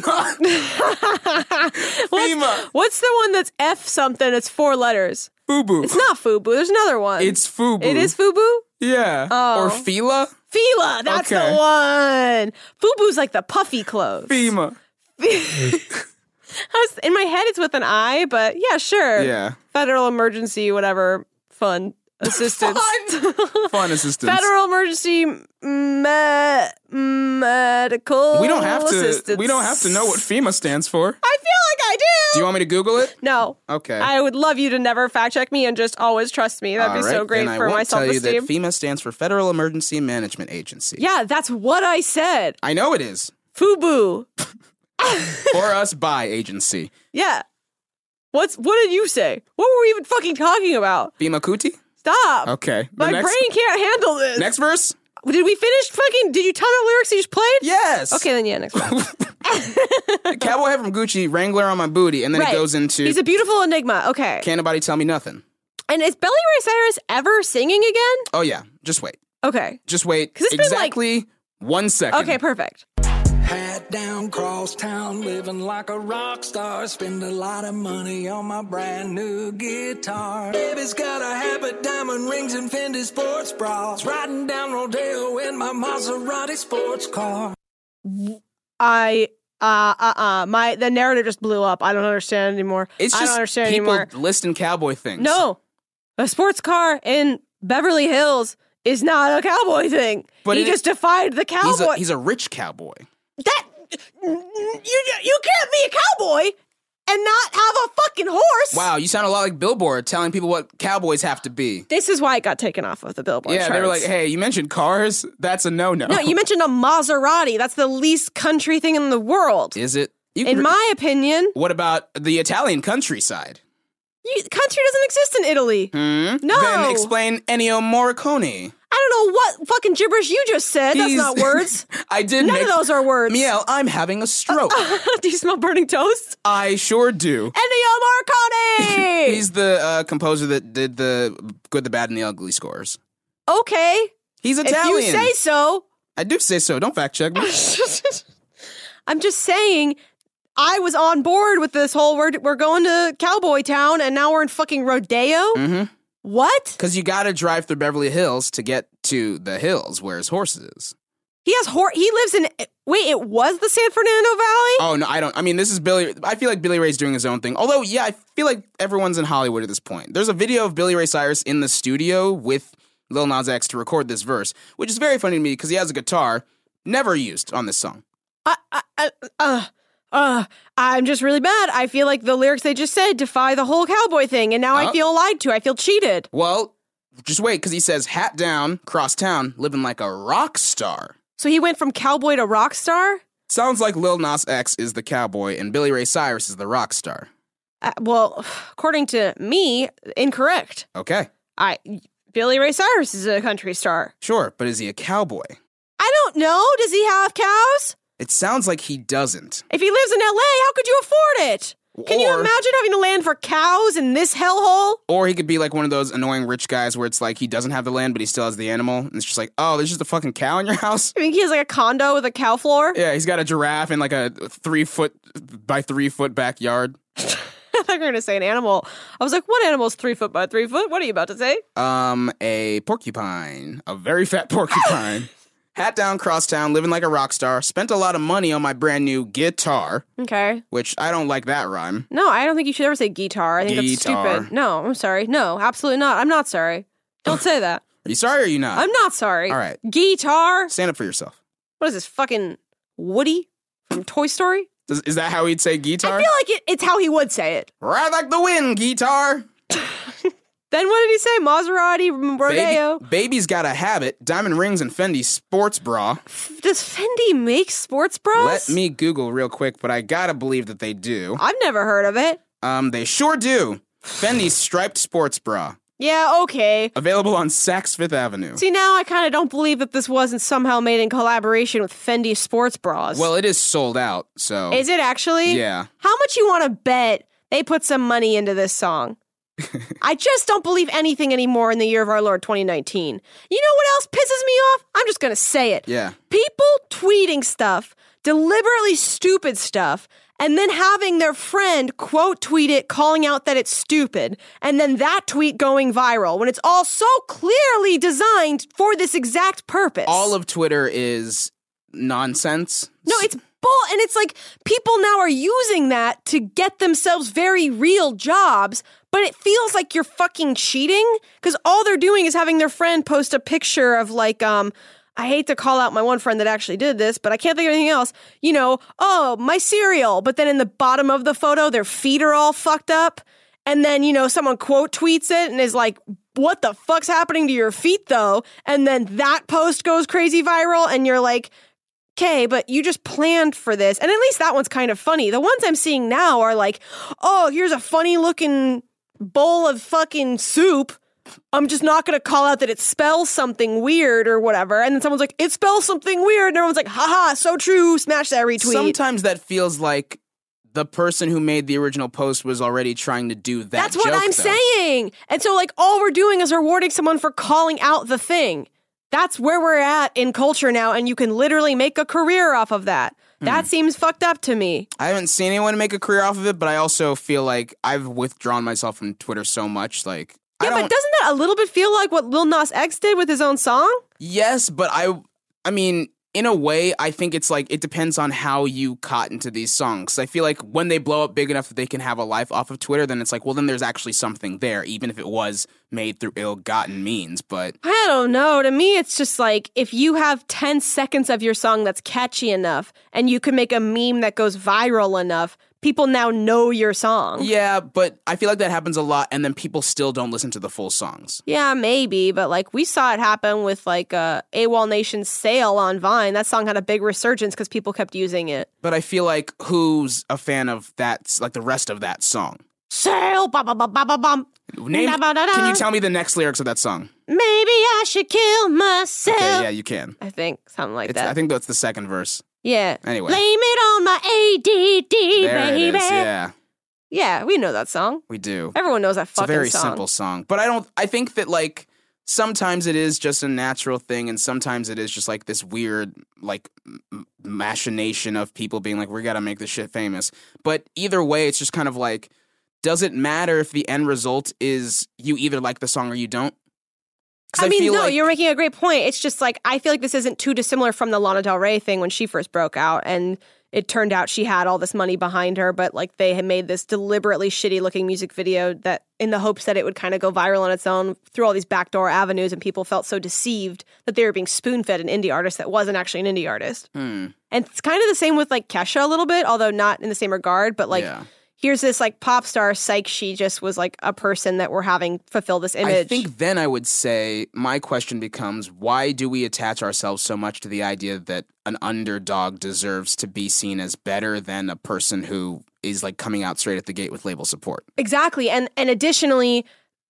FEMA. What's the one that's F something? It's 4 letters. FUBU. It's not FUBU. There's another one. It's FUBU. It is FUBU? Yeah. Oh. Or FILA. FILA. That's Okay. the one. FUBU's like the puffy clothes. FEMA. In my head, it's with an I, but yeah, sure. Yeah. Federal Emergency, whatever, Fund Assistance. Fun assistance. Federal Emergency Medical We don't have Assistance. to know what FEMA stands for. I feel like I do. Do you want me to Google it? No. Okay. I would love you to never fact check me and just always trust me. That'd be so great then for I my won't tell you self-esteem. that FEMA stands for Federal Emergency Management Agency. Yeah, that's what I said. I know it is. FUBU. For us by agency. Yeah. What did you say? What were we even fucking talking about? FEMA Cootie? Stop. Okay. My brain can't handle this. Next verse? Did we finish did you tell me the lyrics you just played? Yes. Okay, then yeah, next one. Cowboy hat from Gucci, Wrangler on my booty, and then it goes into He's a beautiful enigma. Okay. Can't Nobody Tell Me Nothing. And is Billy Ray Cyrus ever singing again? Oh yeah. Just wait. Okay. Just wait. 'Cause it's been, Exactly 1 second. Okay, perfect. Hat down, cross town, living like a rock star. Spend a lot of money on my brand new guitar. Baby's got a habit, diamond rings, and Fendi sports bras. Riding down Rodeo in my Maserati sports car. The narrative just blew up. I don't understand anymore. It's I just don't understand people anymore. listing cowboy things. No. A sports car in Beverly Hills is not a cowboy thing. But he just defied the cowboy. He's a rich cowboy. That you can't be a cowboy and not have a fucking horse. Wow, you sound a lot like Billboard telling people what cowboys have to be. This is why it got taken off of the Billboard Yeah, charts. they were like, hey, you mentioned cars? That's a no-no. No, you mentioned a Maserati. That's the least country thing in the world. Is it? In my opinion. What about the Italian countryside? Country doesn't exist in Italy. No. Then explain Ennio Morricone. I don't know what fucking gibberish you just said. That's not words. I did None of those are words. Miel, I'm having a stroke. Do you smell burning toast? I sure do. Ennio Morricone! He's the composer that did the Good, the Bad, and the Ugly scores. Okay. He's Italian. If you say so. I do say so. Don't fact check me. I'm just saying, I was on board with this whole we're going to Cowboy Town and now we're in fucking Rodeo? Mm-hmm. What? Because you got to drive through Beverly Hills to get to the hills where his horse is. He lives in, wait, it was the San Fernando Valley? Oh, no, I don't. I mean, this is Billy. I feel like Billy Ray's doing his own thing. Although, yeah, I feel like everyone's in Hollywood at this point. There's a video of Billy Ray Cyrus in the studio with Lil Nas X to record this verse, which is very funny to me because he has a guitar never used on this song. I'm just really mad. I feel like the lyrics they just said defy the whole cowboy thing, and now I feel lied to. I feel cheated. Well, just wait, because he says, hat down, cross town, living like a rock star. So he went from cowboy to rock star? Sounds like Lil Nas X is the cowboy and Billy Ray Cyrus is the rock star. Well, according to me, incorrect. Okay. Billy Ray Cyrus is a country star. Sure, but is he a cowboy? I don't know. Does he have cows? It sounds like he doesn't. If he lives in LA, how could you afford it? Can you imagine having to land for cows in this hellhole? Or he could be like one of those annoying rich guys where it's like he doesn't have the land, but he still has the animal. And it's just like, oh, there's just a fucking cow in your house? I think he has like a condo with a cow floor. Yeah, he's got a giraffe in like a 3 foot by 3 foot backyard. I thought you were going to say an animal. I was like, what animal's 3 foot by 3 foot? What are you about to say? A porcupine. A very fat porcupine. Hat down, cross town, living like a rock star. Spent a lot of money on my brand new guitar. Okay. Which I don't like that rhyme. No, I don't think you should ever say guitar. I think that's stupid. No, I'm sorry. No, absolutely not. I'm not sorry. Don't say that. Are you sorry or are you not? I'm not sorry. All right. Guitar. Stand up for yourself. What is this, fucking Woody from Toy Story? Is that how he'd say guitar? I feel like it's how he would say it. Ride like the wind, guitar. Then what did he say? Maserati, Rodeo. Baby's Got a Habit, Diamond Rings, and Fendi Sports Bra. Does Fendi make sports bras? Let me Google real quick, but I gotta believe that they do. I've never heard of it. They sure do. Fendi Striped Sports Bra. Yeah, okay. Available on Saks Fifth Avenue. See, now I kind of don't believe that this wasn't somehow made in collaboration with Fendi sports bras. Well, it is sold out, so... Is it actually? Yeah. How much you want to bet they put some money into this song? I just don't believe anything anymore in the year of our Lord 2019. You know what else pisses me off? I'm just going to say it. Yeah. People tweeting stuff, deliberately stupid stuff, and then having their friend quote tweet it, calling out that it's stupid, and then that tweet going viral when it's all so clearly designed for this exact purpose. All of Twitter is nonsense. No, it's bull, and it's like people now are using that to get themselves very real jobs, but it feels like you're fucking cheating because all they're doing is having their friend post a picture of like, I hate to call out my one friend that actually did this, but I can't think of anything else. You know, oh, my cereal. But then in the bottom of the photo, their feet are all fucked up. And then, you know, someone quote tweets it and is like, what the fuck's happening to your feet though? And then that post goes crazy viral and you're like, okay, but you just planned for this. And at least that one's kind of funny. The ones I'm seeing now are like, oh, here's a funny looking bowl of fucking soup. I'm just not going to call out that it spells something weird or whatever. And then someone's like, it spells something weird. And everyone's like, haha, so true. Smash that retweet. Sometimes that feels like the person who made the original post was already trying to do that. That's what joke, I'm though. saying. And so like all we're doing is rewarding someone for calling out the thing. That's where we're at in culture now. And you can literally make a career off of that. That seems fucked up to me. I haven't seen anyone make a career off of it, but I also feel like I've withdrawn myself from Twitter so much. Like, Yeah, but doesn't that a little bit feel like what Lil Nas X did with his own song? Yes, but I mean, in a way, I think it's like, it depends on how you cotton to these songs. I feel like when they blow up big enough that they can have a life off of Twitter, then it's like, well, then there's actually something there, even if it was made through ill-gotten means, but... I don't know. To me, it's just like, if you have 10 seconds of your song that's catchy enough, and you can make a meme that goes viral enough, people now know your song. Yeah, but I feel like that happens a lot, and then people still don't listen to the full songs. Yeah, maybe, but like we saw it happen with like AWOL Nation's Sail on Vine. That song had a big resurgence because people kept using it. But I feel like who's a fan of that, like the rest of that song? Sail, ba ba ba ba ba bum. Can you tell me the next lyrics of that song? Maybe I should kill myself. Okay, yeah, you can. I think something like that. I think that's the second verse. Yeah. Anyway. Blame it on my ADD, There baby. it is, yeah. Yeah, we know that song. We do. Everyone knows that It's a fucking very song. simple song. But I think that, like, sometimes it is just a natural thing, and sometimes it is just, like, this weird, like, machination of people being like, we gotta make this shit famous. But either way, it's just kind of like, does it matter if the end result is you either like the song or you don't? I mean, no, you're making a great point. It's just like, I feel like this isn't too dissimilar from the Lana Del Rey thing when she first broke out, and it turned out she had all this money behind her, but like they had made this deliberately shitty looking music video that in the hopes that it would kind of go viral on its own through all these backdoor avenues, and people felt so deceived that they were being spoon-fed an indie artist that wasn't actually an indie artist. And it's kind of the same with like Kesha a little bit, although not in the same regard, but like... Yeah. Here's this like pop star psych. She just was like a person that we're having fulfill this image. I think then I would say my question becomes, why do we attach ourselves so much to the idea that an underdog deserves to be seen as better than a person who is like coming out straight at the gate with label support? Exactly. And additionally,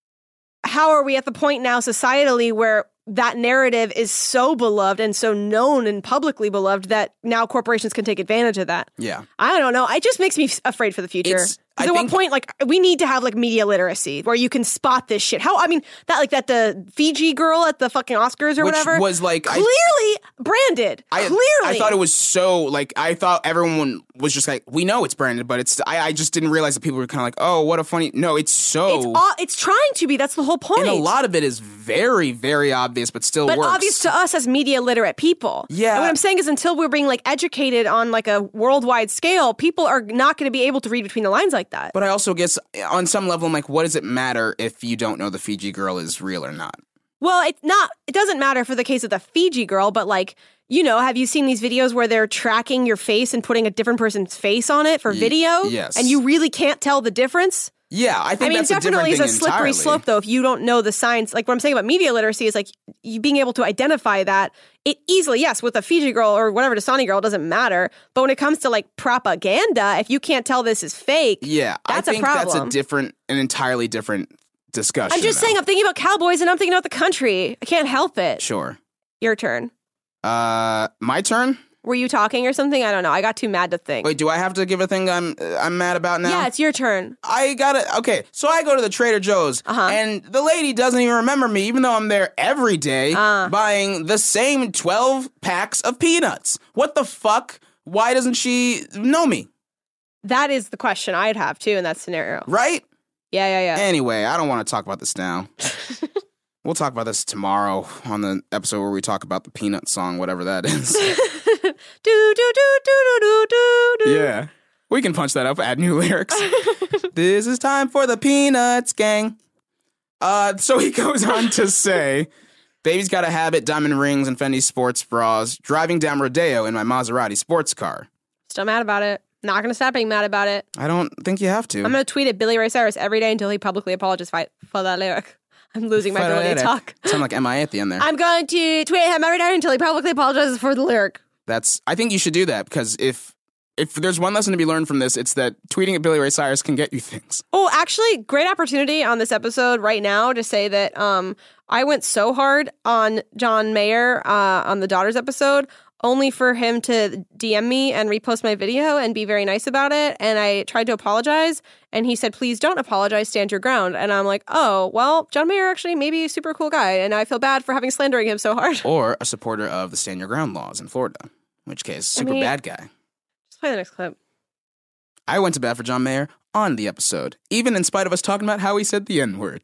how are we at the point now societally where that narrative is so beloved and so known and publicly beloved that now corporations can take advantage of that? Yeah. I don't know. It just makes me afraid for the future. At what point, like, we need to have like media literacy where you can spot this shit. That the Fiji girl at the fucking Oscars or Which whatever was like clearly branded. Clearly, I thought it was so like I thought everyone was just like, we know it's branded, but it's I just didn't realize that people were kind of like, oh, what a funny. No, it's so it's trying to be. That's the whole point. And a lot of it is very, very obvious, but still works. Obvious to us as media literate people. Yeah. And what I'm saying is, until we're being like educated on like a worldwide scale, people are not going to be able to read between the lines like that. But I also guess on some level, I'm like, what does it matter if you don't know the Fiji girl is real or not? Well, it doesn't matter for the case of the Fiji girl, but like, you know, have you seen these videos where they're tracking your face and putting a different person's face on it for video? Yes. And you really can't tell the difference? Yeah, I think I mean, that's a definitely different is thing a slippery entirely. slope, though, if you don't know the signs. Like, what I'm saying about media literacy is, like, you being able to identify that, it easily, yes, with a Fiji girl or whatever, Dasani girl, it doesn't matter. But when it comes to, like, propaganda, if you can't tell this is fake, Yeah, that's I think a problem. that's an entirely different discussion. I'm just though. saying, I'm thinking about cowboys and I'm thinking about the country. I can't help it. Sure. Your turn. My turn? Were you talking or something? I don't know. I got too mad to think. Wait, do I have to give a thing I'm mad about now? Yeah, it's your turn. I gotta. Okay, so I go to the Trader Joe's, and the lady doesn't even remember me, even though I'm there every day buying the same 12 packs of peanuts. What the fuck? Why doesn't she know me? That is the question I'd have, too, in that scenario. Right? Yeah. Anyway, I don't want to talk about this now. We'll talk about this tomorrow on the episode where we talk about the Peanut song, whatever that is. Do. Yeah. We can punch that up, add new lyrics. This is time for the Peanuts gang. So he goes on to say, baby's got a habit, diamond rings, and Fendi sports bras, driving down Rodeo in my Maserati sports car. Still mad about it. Not going to stop being mad about it. I don't think you have to. I'm going to tweet at Billy Ray Cyrus every day until he publicly apologizes for that lyric. I'm losing my ability to talk. Sound like MIA at the end there. I'm going to tweet at him every day until he publicly apologizes for the lyric. I think you should do that, because if there's one lesson to be learned from this, it's that tweeting at Billy Ray Cyrus can get you things. Oh, actually, great opportunity on this episode right now to say that I went so hard on John Mayer on the Daughters episode, only for him to DM me and repost my video and be very nice about it. And I tried to apologize, and he said, please don't apologize, stand your ground. And I'm like, oh, well, John Mayer actually may be a super cool guy, and I feel bad for having slandering him so hard. Or a supporter of the Stand Your Ground laws in Florida, in which case, super bad guy. Just play the next clip. I went to bat for John Mayer on the episode, even in spite of us talking about how he said the N-word.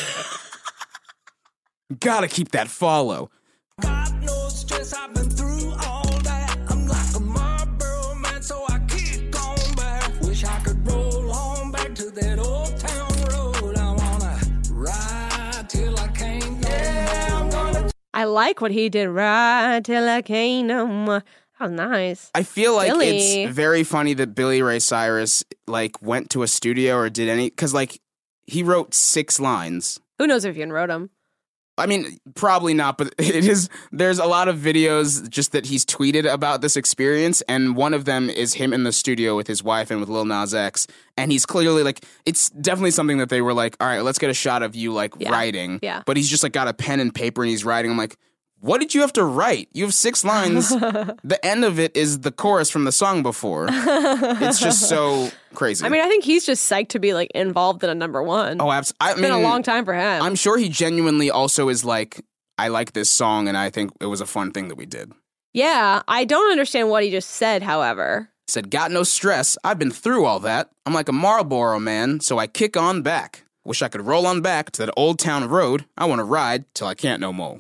Gotta keep that follow. Got no stress, I've been through all that. I'm like a Marlboro man, so I kick on back. Wish I could roll on back to that old town road. I wanna ride till I can't no more. I'm gonna I like what he did. Right till I can't no more. That was nice. I feel like Billy. it's very funny that Billy Ray Cyrus, like, went to a studio or did any... Because, like, he wrote 6 lines. Who knows if you even wrote him? I mean, probably not, but there's a lot of videos just that he's tweeted about this experience, and one of them is him in the studio with his wife and with Lil Nas X, and he's clearly, like, it's definitely something that they were like, all right, let's get a shot of you, like, writing. Yeah. But he's just, like, got a pen and paper and he's writing. I'm like, what did you have to write? You have 6 lines. The end of it is the chorus from the song before. It's just so crazy. I mean, I think he's just psyched to be, like, involved in a number one. oh, absolutely. It's been a long time for him. I'm sure he genuinely also is like, I like this song, and I think it was a fun thing that we did. Yeah, I don't understand what he just said, however. Said, got no stress. I've been through all that. I'm like a Marlboro man, so I kick on back. Wish I could roll on back to that old town road. I want to ride till I can't no more.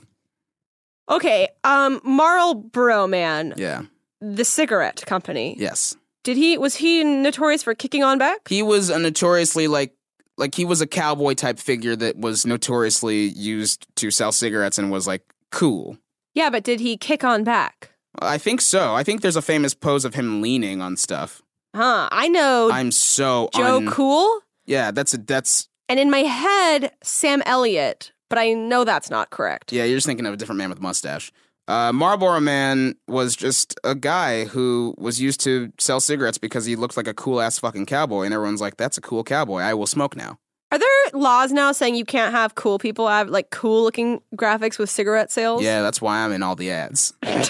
Okay, Marlboro Man, Yeah. the cigarette company. Yes. Was he notorious for kicking on back? He was a notoriously, like he was a cowboy type figure that was notoriously used to sell cigarettes and was, like, cool. Yeah, but did he kick on back? I think so. I think there's a famous pose of him leaning on stuff. I know I'm so Joe Cool, Yeah, that's and in my head, Sam Elliott, but I know that's not correct. yeah, you're just thinking of a different man with a mustache. Marlboro Man was just a guy who was used to sell cigarettes because he looked like a cool-ass fucking cowboy, and everyone's like, that's a cool cowboy. I will smoke now. Are there laws now saying you can't have cool people have, like, cool-looking graphics with cigarette sales? Yeah, that's why I'm in all the ads.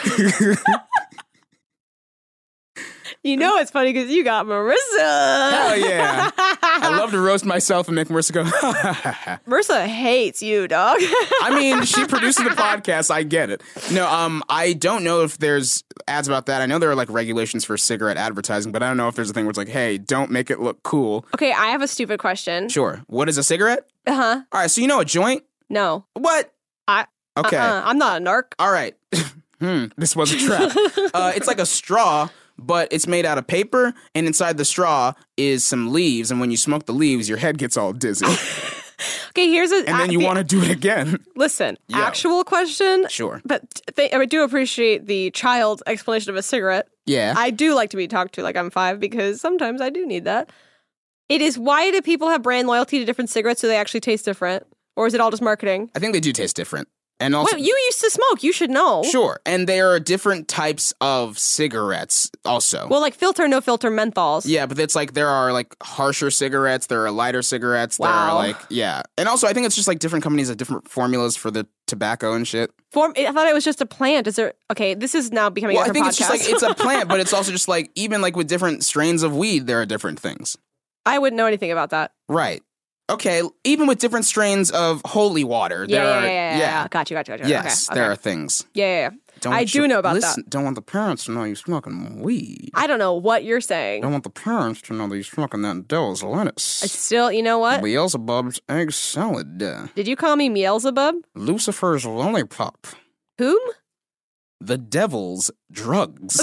You know it's funny because you got Marissa. Hell yeah. I love to roast myself and make Marissa go, Marissa hates you, dog. I mean, she produces the podcast. I get it. No, I don't know if there's ads about that. I know there are, like, regulations for cigarette advertising, but I don't know if there's a thing where it's like, hey, don't make it look cool. Okay, I have a stupid question. Sure. What is a cigarette? Uh-huh. All right, so you know a joint? No. What? Okay. I'm not a narc. All right. This was a trap. It's like a straw, but it's made out of paper, and inside the straw is some leaves, and when you smoke the leaves, your head gets all dizzy. Okay, here's a... And then you want to do it again. Listen, Yo. actual question. Sure. But I do appreciate the child explanation of a cigarette. Yeah. I do like to be talked to like I'm 5 because sometimes I do need that. It is. Why do people have brand loyalty to different cigarettes? So they actually taste different, or is it all just marketing? I think they do taste different. And also, Wait, you used to smoke. You should know. Sure. And there are different types of cigarettes also. Well, like filter, no filter menthols. Yeah, but it's like there are like harsher cigarettes, there are lighter cigarettes, there Wow. are like, yeah. And also I think it's just like different companies have different formulas for the tobacco and shit. I thought it was just a plant. Is there? Okay, this is now becoming Well, a I think podcast. it's just like, it's a plant, but it's also just like, even like with different strains of weed, there are different things. I wouldn't know anything about that. Right. Okay, even with different strains of holy water, there are, Yeah. Got you. Yes, Okay. there are things. Yeah. Don't I want do your- know about listen, that. Don't want the parents to know you're smoking weed. I don't know what you're saying. Don't want the parents to know that you're smoking that Devil's lettuce. I still, you know what? Beelzebub's egg salad. Did you call me Beelzebub? Lucifer's lollipop. Whom? The devil's drugs.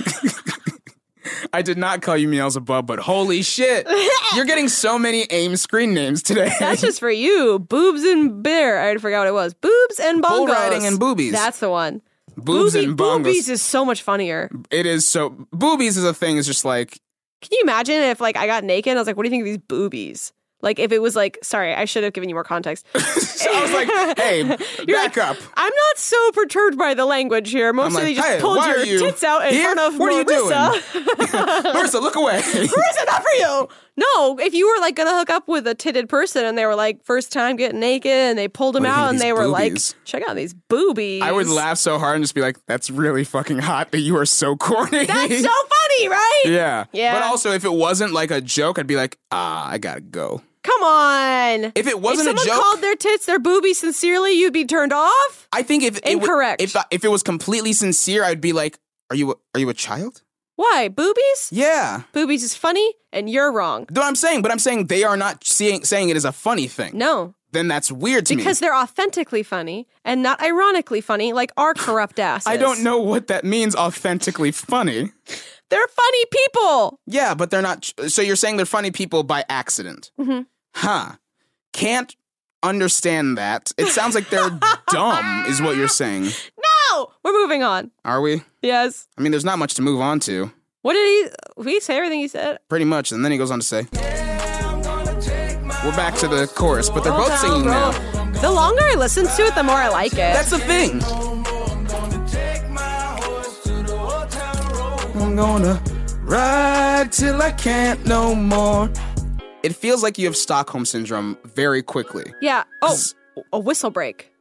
I did not call you Beelzebub, but holy shit. You're getting so many AIM screen names today. That's just for you. Boobs and bear. I forgot what it was. Boobs and bongos. Bull riding and boobies. That's the one. Boobs and bongos. Boobies is so much funnier. It is so... Boobies is a thing. It's just like... Can you imagine if like I got naked and I was like, what do you think of these boobies? Like if it was like, sorry, I should have given you more context. So I was like, hey, back up. I'm not so perturbed by the language here. Mostly like, you just hey, pulled why your are you tits out in here? front of What are you Marissa. Marissa, look away. Marissa, not for you. No, if you were like gonna hook up with a titted person and they were like first time getting naked and they pulled them What do you think out of and these they were boobies? like, check out these boobies. I would laugh so hard and just be like, that's really fucking hot that you are so corny. That's so funny, right? Yeah. Yeah. But also, if it wasn't like a joke, I'd be like, I gotta go. Come on. If it wasn't if a someone joke, called their tits their boobies sincerely, you'd be turned off? I think if Incorrect. if it was completely sincere, I'd be like, are you a child? Why? Boobies? Yeah. Boobies is funny and you're wrong. But I'm saying they are not saying it as a funny thing. No. Then that's weird to me. Because they're authentically funny and not ironically funny like our corrupt asses. I don't know what that means, authentically funny. They're funny people. Yeah, but they're not. So you're saying they're funny people by accident? Mm-hmm. Huh. Can't understand that. It sounds like they're dumb, is what you're saying. No! We're moving on. Are we? Yes. I mean, there's not much to move on to. What did he say everything he said? Pretty much. And then he goes on to say, we're back to the chorus, but they're both singing now. The longer I listen to it, the more I like it. That's the thing. I'm gonna ride till I can't no more. It feels like you have Stockholm Syndrome very quickly. Yeah. Oh, a whistle break.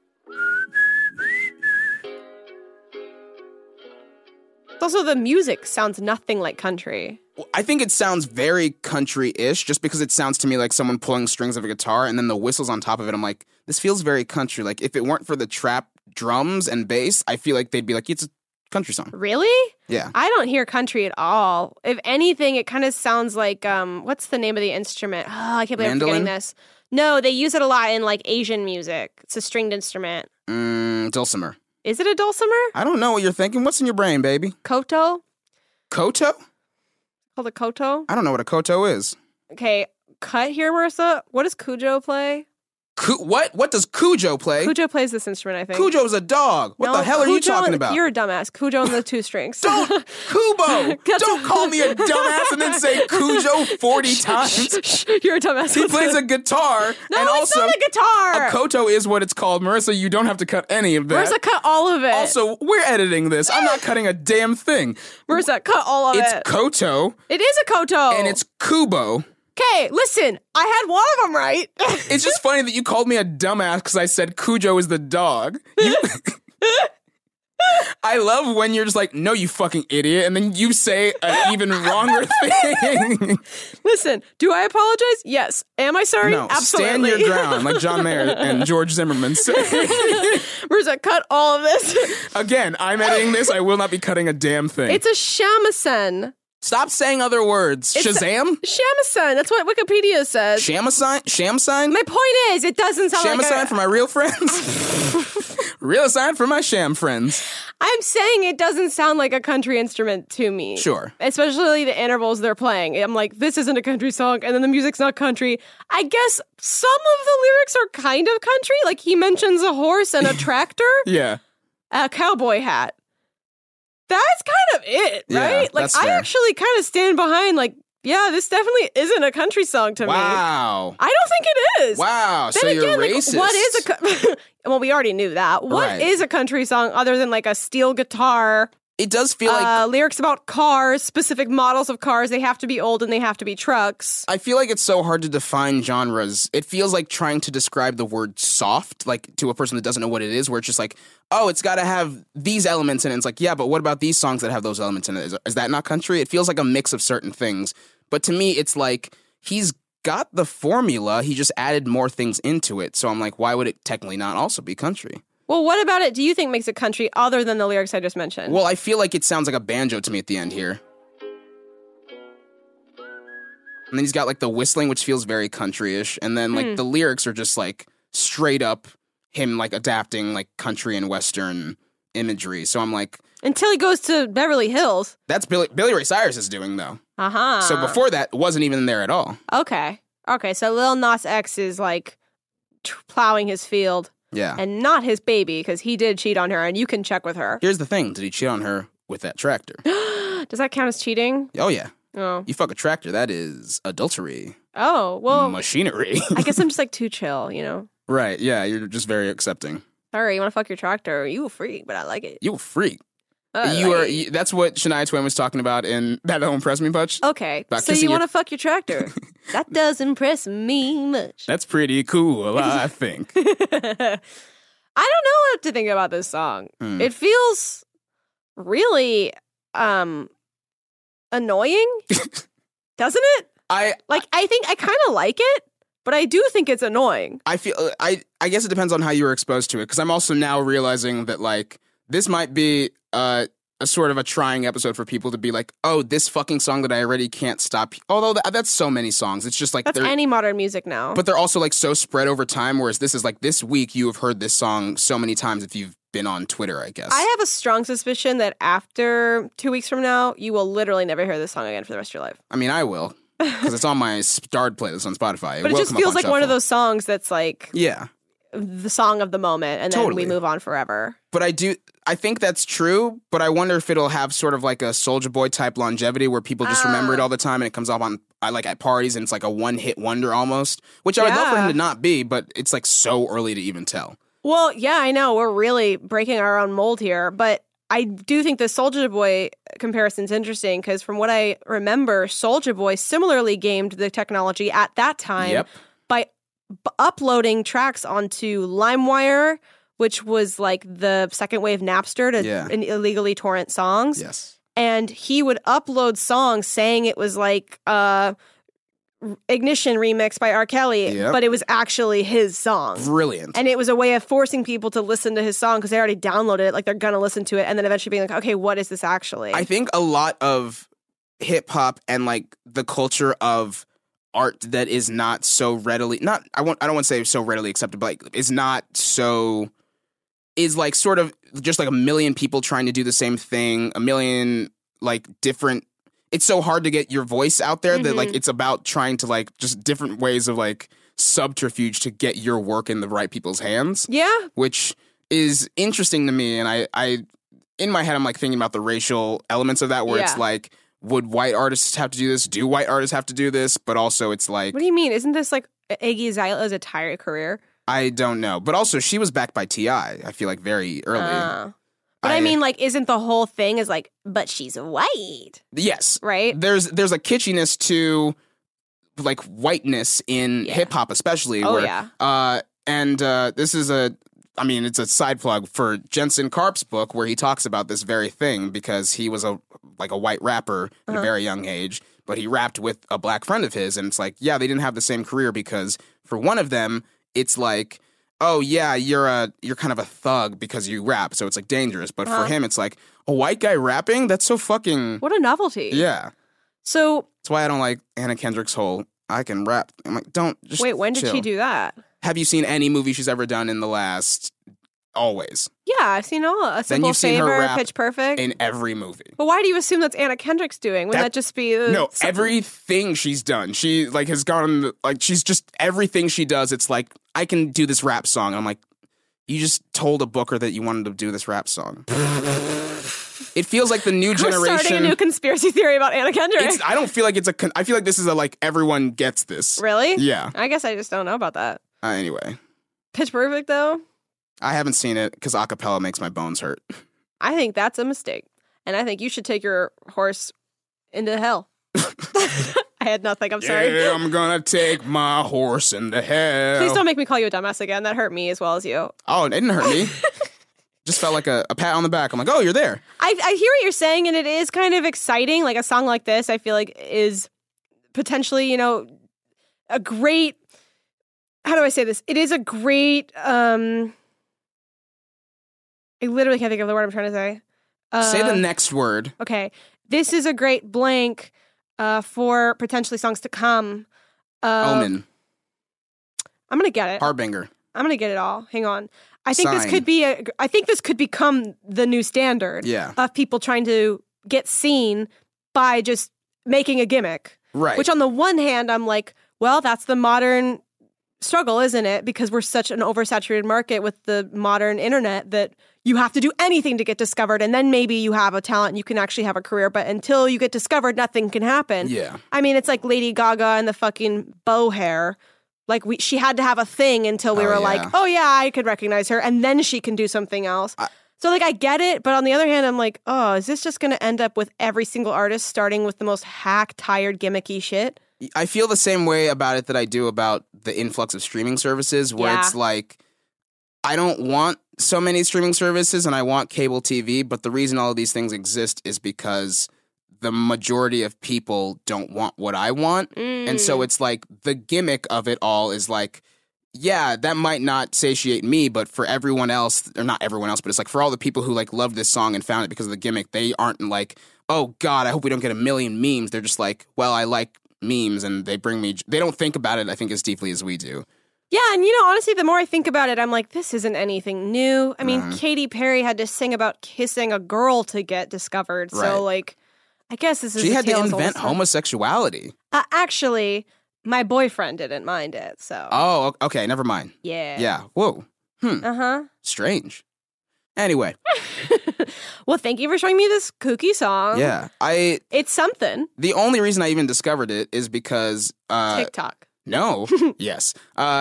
Also, the music sounds nothing like country. I think it sounds very country-ish just because it sounds to me like someone pulling strings of a guitar and then the whistles on top of it. I'm like, this feels very country. Like, if it weren't for the trap drums and bass, I feel like they'd be like, it's a country song. Really? Yeah. I don't hear country at all. If anything, it kind of sounds like, what's the name of the instrument? Oh, I can't believe I'm forgetting this. No, they use it a lot in like Asian music. It's a stringed instrument. Dulcimer. Is it a dulcimer? I don't know what you're thinking. What's in your brain, baby? Koto? Koto? Called a koto? I don't know what a koto is. Okay, cut here, Marissa. What does Cujo play? What? What does Cujo play? Cujo plays this instrument, I think. Cujo's a dog. What No, the hell are you Cujo- talking about? You're a dumbass. Cujo and the two strings. Don't, Kubo! Don't call me a dumbass and then say Cujo 40 times. You're a dumbass. He plays a guitar. No, and it's also, not a guitar. a koto is what it's called. Marissa, you don't have to cut any of that. Marissa, cut all of it. Also, we're editing this. I'm not cutting a damn thing. Marissa, cut all of It's it. koto It is a koto. and it's kubo. Okay, listen. I had one of them right. It's just funny that you called me a dumbass because I said Cujo is the dog. I love when you're just like, no, you fucking idiot, and then you say an even wronger thing. Listen, do I apologize? Yes. Am I sorry? No, stand Absolutely. your ground, like John Mayer and George Zimmerman say. Marissa, cut all of this. Again, I'm editing this. I will not be cutting a damn thing. It's a shamisen. Stop saying other words. It's Shazam? Shamisen. That's what Wikipedia says. Shamasine? Shamsine? My point is, it doesn't sound like Shamasine a... for my real friends? Real sign for my sham friends. I'm saying it doesn't sound like a country instrument to me. Sure. Especially the intervals they're playing. I'm like, this isn't a country song, and then the music's not country. I guess some of the lyrics are kind of country. Like, he mentions a horse and a tractor, Yeah. a cowboy hat. That's kind of it, Yeah, right? Like, that's I fair. actually kind of stand behind, like, Yeah, this definitely isn't a country song to me. Wow. I don't think it is. Wow. Then So again, you're like, racist. what is a well, we already knew that. What is Right. a country song other than like a steel guitar, It does feel like lyrics about cars, specific models of cars? They have to be old and they have to be trucks. I feel like it's so hard to define genres. It feels like trying to describe the word soft, like to a person that doesn't know what it is, where it's just like, oh, it's got to have these elements in it. It's like, yeah, but what about these songs that have those elements in it? Is that not country? It feels like a mix of certain things. But to me, it's like he's got the formula. He just added more things into it. So I'm like, why would it technically not also be country? Well, what about it do you think makes it country other than the lyrics I just mentioned? Well, I feel like it sounds like a banjo to me at the end here. And then he's got like the whistling, which feels very country-ish. And then like the lyrics are just like straight up him like adapting like country and Western imagery. So I'm like, Until he goes to Beverly Hills. that's Billy Ray Cyrus is doing though. Uh-huh. So before that, it wasn't even there at all. Okay. Okay, so Lil Nas X is like plowing his field Yeah. and not his baby because he did cheat on her and you can check with her. Here's the thing. Did he cheat on her with that tractor? Does that count as cheating? Oh, yeah. Oh. You fuck a tractor, that is adultery. Oh, well, Machinery. I guess I'm just like too chill, you know? Right, yeah, you're just very accepting. Sorry, you want to fuck your tractor? You a freak, but I like it. You a freak. I You like are. it. That's what Shania Twain was talking about in That Don't Impress Me Much. Okay, About so kissing you your- want to fuck your tractor? That does impress me much. That's pretty cool, I think. I don't know what to think about this song. It feels really annoying, doesn't it? I think I kind of like it, but I do think it's annoying. feel I guess it depends on how you were exposed to it, because I'm also now realizing that like this might be a sort of a trying episode for people to be like, oh, this fucking song that I already can't stop. Although that's so many songs, it's just like That's they're- any modern music now. but they're also like so spread over time. Whereas this is like this week you have heard this song so many times if you've been on Twitter, I guess. I have a strong suspicion that after 2 weeks from now, you will literally never hear this song again for the rest of your life. I mean, I will, because it's on my starred playlist on Spotify. But it just feels like one of those songs that's like Yeah. the song of the moment, and then Totally. we move on forever. But I think that's true, but I wonder if it'll have sort of like a Soulja Boy type longevity where people just remember it all the time and it comes off on like at parties and it's like a one-hit wonder almost, which I would love for Yeah. him to not be, but it's like so early to even tell. Well, yeah, I know. We're really breaking our own mold here, but I do think the Soulja Boy comparison's interesting because from what I remember, Soulja Boy similarly gamed the technology at that time Yep. by uploading tracks onto LimeWire, which was like the second wave Napster to Yeah. illegally torrent songs. Yes. And he would upload songs saying it was like Ignition remix by R. Kelly, Yep. but it was actually his song. Brilliant. And it was a way of forcing people to listen to his song because they already downloaded it, like they're gonna listen to it, and then eventually being like, okay, what is this actually? I think a lot of hip hop and like the culture of art that is not so readily I don't want to say so readily accepted, but like is not so is like sort of just like a million people trying to do the same thing, a million like different. It's so hard to get your voice out there that like it's about trying to like just different ways of like subterfuge to get your work in the right people's hands. yeah, Which is interesting to me. And I in my head, I'm like thinking about the racial elements of that where it's Yeah. like, would white artists have to do this? Do white artists have to do this? But also it's like, what do you mean? Isn't this like Iggy Azalea's entire career? I don't know. But also she was backed by T.I., I feel like very early. But I mean, like, isn't the whole thing is like, but she's white, Yes. right? There's a kitschiness to like whiteness in Yeah. hip hop especially. Oh, where, yeah. This is it's a side plug for Jensen Karp's book where he talks about this very thing because he was a white rapper at a very young age, but he rapped with a black friend of his, and it's like, yeah, they didn't have the same career because for one of them, it's like, oh yeah, you're kind of a thug because you rap, so it's like dangerous. But for him, it's like a white guy rapping. That's so fucking What a novelty. yeah. So, That's why I don't like Anna Kendrick's whole I can rap. I'm like, don't just wait, when did chill. she do that? Have you seen any movie she's ever done in the last? Always Yeah, I've seen A Simple you've seen her Favor, rap Pitch Perfect. in every movie. But why do you assume that's Anna Kendrick's doing? Wouldn't that just be No, everything she's done. She like has gone like she's just everything she does. It's like I can do this rap song. I'm like, you just told a booker that you wanted to do this rap song. It feels like the new We're generation. starting a new conspiracy theory about Anna Kendrick. I don't feel like I feel like this is like everyone gets this. Really? Yeah. I guess I just don't know about that. Anyway, Pitch Perfect, though, I haven't seen it because acapella makes my bones hurt. I think that's a mistake. And I think you should take your horse into hell. I had nothing. I'm sorry. Yeah, I'm gonna take my horse into hell. Please don't make me call you a dumbass again. That hurt me as well as you. Oh, it didn't hurt me. Just felt like a pat on the back. I'm like, oh, you're there. I hear what you're saying, and it is kind of exciting. Like a song like this, I feel like is potentially, a great. How do I say this? It is a great. I literally can't think of the word I'm trying to say. Say the next word. Okay, this is a great blank for potentially songs to come. Omen. I'm gonna get it. Harbinger. I'm gonna get it all. Hang on. I think this Sign. could be I think this could become the new standard Yeah. of people trying to get seen by just making a gimmick. Right. Which on the one hand, I'm like, well, that's the modern struggle, isn't it? Because we're such an oversaturated market with the modern internet that you have to do anything to get discovered, and then maybe you have a talent and you can actually have a career, but until you get discovered, nothing can happen. Yeah. I mean, it's like Lady Gaga and the fucking bow hair. Like, she had to have a thing until we were like, oh, yeah, I could recognize her. And then she can do something else. So, like, I get it. But on the other hand, I'm like, oh, is this just going to end up with every single artist starting with the most hack, tired, gimmicky shit? I feel the same way about it that I do about the influx of streaming services, where it's like, I don't want so many streaming services and I want cable TV. But the reason all of these things exist is because the majority of people don't want what I want. And so it's like the gimmick of it all is like, yeah, that might not satiate me, but for everyone else, or not everyone else, but it's like for all the people who like love this song and found it because of the gimmick, they aren't like, oh God, I hope we don't get a million memes. They're just like, well, I like memes and they don't think about it, I think, as deeply as we do. Yeah, and honestly, the more I think about it, I'm like, this isn't anything new. I mean, Katy Perry had to sing about kissing a girl to get discovered. Right. So, like, I guess this is She a had to tale as old as invent time. homosexuality. Actually, my boyfriend didn't mind it, so. Oh, okay, never mind. Yeah. Yeah, whoa. Uh-huh. Strange. Anyway. Well, thank you for showing me this kooky song. Yeah, It's something. the only reason I even discovered it is because TikTok. No. Yes.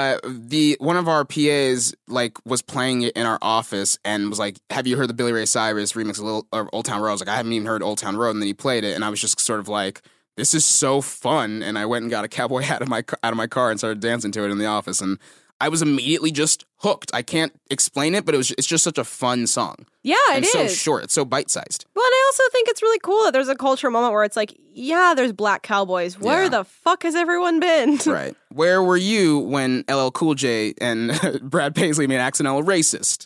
One of our PAs was playing it in our office and was like, "Have you heard the Billy Ray Cyrus remix of Old Town Road?" I was like, "I haven't even heard Old Town Road." And then he played it, and I was just sort of like, "This is so fun!" And I went and got a cowboy hat out of my car and started dancing to it in the office, and I was immediately just hooked. I can't explain it, but it's just such a fun song. Yeah, and it so is. short. It's so bite-sized. Well, and I also think it's really cool that there's a cultural moment where it's like, yeah, there's black cowboys. Where Yeah. the fuck has everyone been? Right. Where were you when LL Cool J and Brad Paisley made Accidental Racist?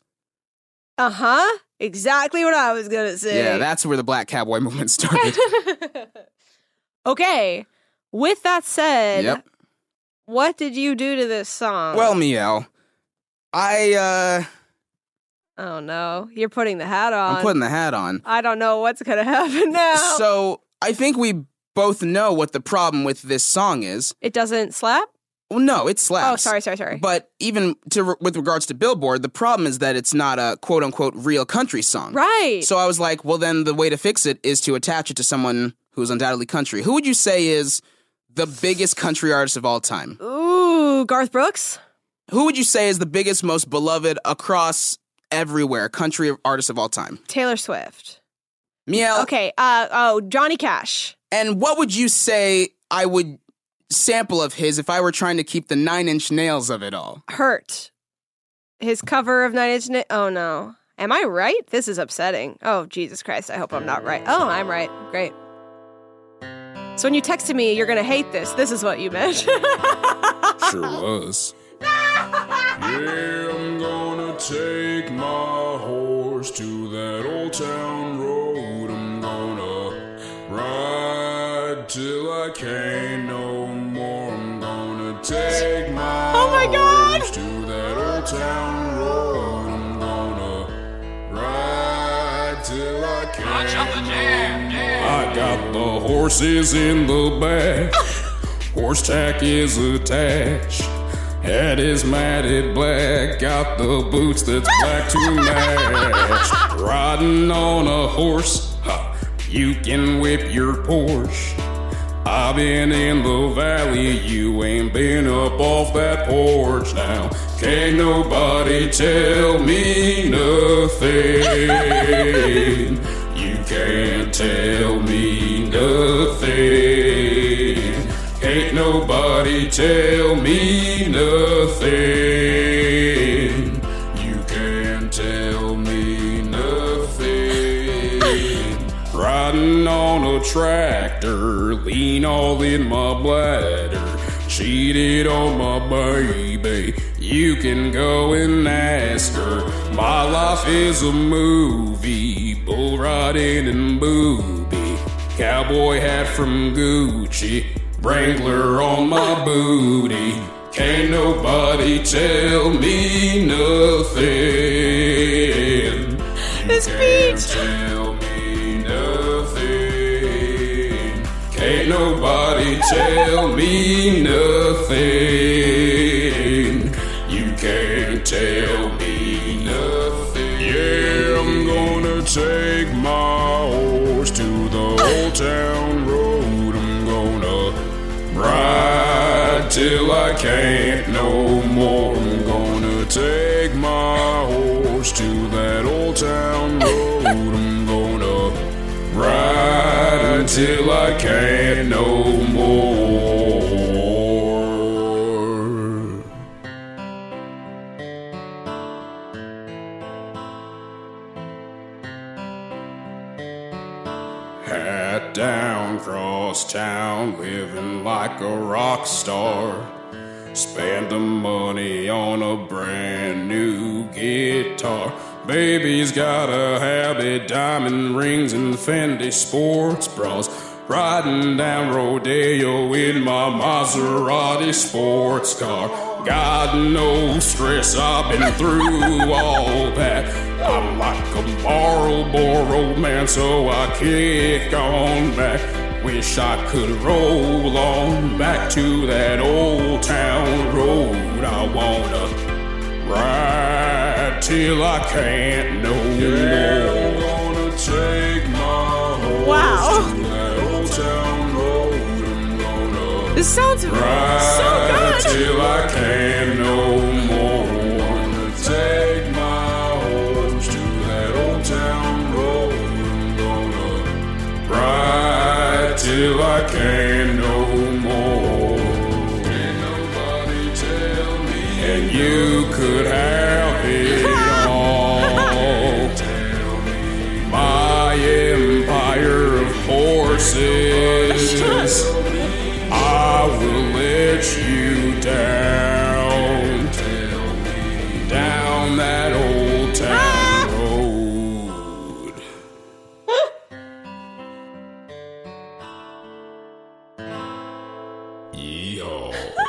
Uh-huh. Exactly what I was going to say. Yeah, that's where the black cowboy movement started. Okay. With that said, Yep. what did you do to this song? Well, Miel, Oh, no. You're putting the hat on. I'm putting the hat on. I don't know what's going to happen now. So I think we both know what the problem with this song is. It doesn't slap? Well, no, it slaps. Oh, sorry. But even with regards to Billboard, the problem is that it's not a quote-unquote real country song. Right. So I was like, well, then the way to fix it is to attach it to someone who's undoubtedly country. Who would you say is the biggest country artist of all time? Ooh, Garth Brooks? Who would you say is the biggest, most beloved across everywhere country artist of all time? Taylor Swift. Miel. Okay, Johnny Cash. And what would you say I would sample of his if I were trying to keep the 9 Inch Nails of it all? Hurt. His cover of Nine Inch Nails. Oh, no. Am I right? This is upsetting. Oh, Jesus Christ. I hope I'm not right. Oh, I'm right. Great. So when you texted me, you're going to hate this. This is what you meant. Sure was. Yeah, I'm gonna take my horse to that old town road. I'm gonna ride till I can't no more. I'm gonna take my Oh my God! horse to that old town road. I'm gonna ride till I can't I got the horses in the back. Horse tack is attached. Head is matted black, got the boots that's black to match. Riding on a horse, you can whip your Porsche. I've been in the valley, you ain't been up off that porch now. Can't nobody tell me nothing. You can't tell me nothing. Can't nobody tell me nothing. You can't tell me nothing. Riding on a tractor, lean all in my bladder. Cheated on my baby, you can go and ask her. My life is a movie, bull riding and booby. Cowboy hat from Gucci, Wrangler on my booty. Can't nobody tell me nothing. This beat. Tell me nothing. Can't nobody tell me nothing. You can't tell me nothing. Yeah, I'm gonna take my horse to the old town road. I'm gonna ride till I can't no more. I'm gonna take my horse to that old town road. I'm gonna ride till I can't no more. Hat down, cross town, living like a rock star. Spend the money on a brand new guitar. Baby's got a habit, diamond rings and Fendi sports bras. Riding down Rodeo in my Maserati sports car. Got no stress, I've been through all that. I'm like a Marlboro man, so I kick on back. Wish I could roll on back to that old town road. I wanna ride till I can't no more. I'm gonna take my horse to that old town road. I'm gonna This sounds so ride good. till I can't no more. I'm gonna take my horse to that old town road. I'm gonna ride till I can't no more. Can't nobody tell me. And you could have it all. Tell me. My empire of horses. I will let you down. Tell me. Down that old town road. Yeehaw.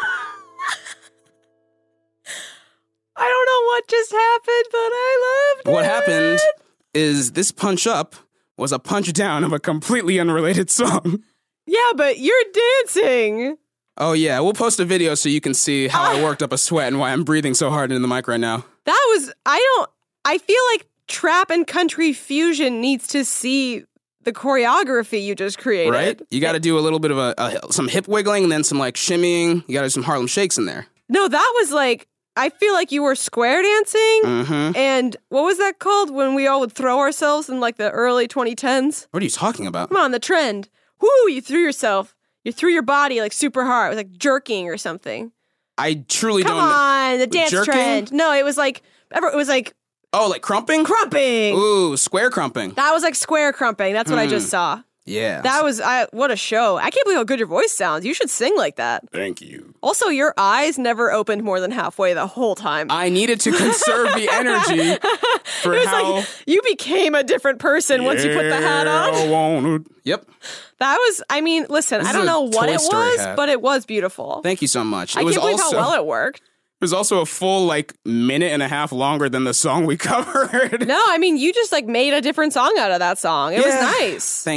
I don't know what just happened, but I loved What it. happened is this punch up was a punch down of a completely unrelated song. Yeah, but you're dancing. Oh yeah, we'll post a video so you can see how I worked up a sweat and why I'm breathing so hard into the mic right now. I feel like trap and country fusion needs to see the choreography you just created. Right? You got to do a little bit of some hip wiggling and then some like shimmying. You got to do some Harlem Shakes in there. No, that was like, I feel like you were square dancing. Mm-hmm. And what was that called when we all would throw ourselves in like the early 2010s? What are you talking about? Come on, the trend. Whoo, you threw yourself. You threw your body like super hard. It was like jerking or something. I truly Come don't know. on, the dance Jerking? trend. No, it was like Oh, like crumping? crumping. Ooh, square crumping. That was like square crumping. That's what I just saw. Yeah. That was what a show. I can't believe how good your voice sounds. You should sing like that. Thank you. Also, your eyes never opened more than halfway the whole time. I needed to conserve the energy for it was how... like you became a different person once you put the hat I on. wanna... Yep. That was, I mean, listen, This I is don't a know what Toy it Story was, hat. but it was beautiful. Thank you so much. I can't believe how well it worked. It was also a full, like, minute and a half longer than the song we covered. No, I mean, you just like made a different song out of that song. It was Yeah. nice. Thank you.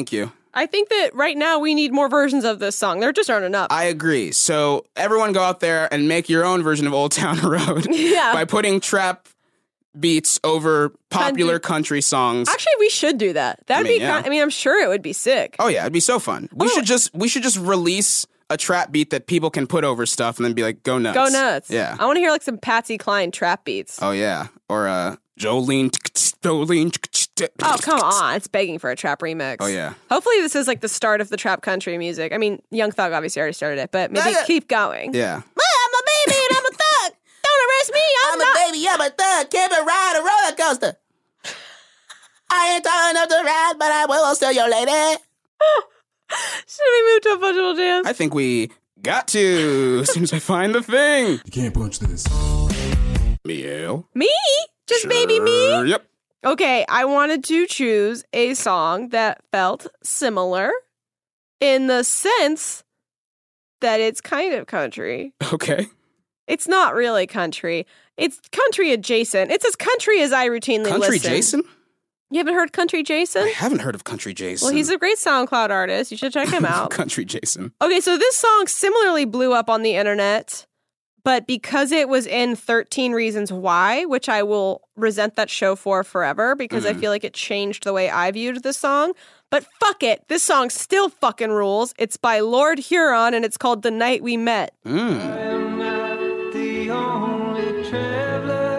I think that right now we need more versions of this song. There just aren't enough. I agree. So everyone go out there and make your own version of Old Town Road Yeah. by putting trap beats over popular country songs. Actually, we should do that. That'd I mean, be. yeah. I mean, I'm sure it would be sick. Oh yeah, it'd be so fun. We should just release a trap beat that people can put over stuff and then be like, go nuts. Go nuts. Yeah. I want to hear like some Patsy Cline trap beats. Oh yeah. Or Jolene. Oh, come on. It's begging for a trap remix. Oh, yeah. Hopefully this is like the start of the trap country music. I mean, Young Thug obviously already started it, but maybe keep going. Yeah. I'm a baby and I'm a thug. Don't arrest me. I'm a baby, I'm a thug. Can't ride a roller coaster. I ain't tall enough to ride, but I will steal your lady. Should we move to a Punchable Jam? I think we got to as soon as I find the thing. You can't punch this. Miel. Me? Just baby me? Yep. Okay, I wanted to choose a song that felt similar in the sense that it's kind of country. Okay. It's not really country. It's country adjacent. It's as country as I routinely Country listen. Jason? You haven't heard Country Jason? I haven't heard of Country Jason. Well, he's a great SoundCloud artist. You should check him out. Country Jason. Okay, so this song similarly blew up on the internet, but because it was in 13 Reasons Why, which I will resent that show for forever because I feel like it changed the way I viewed this song. But fuck it, this song still fucking rules. It's by Lord Huron and it's called The Night We Met. I'm not the only traveler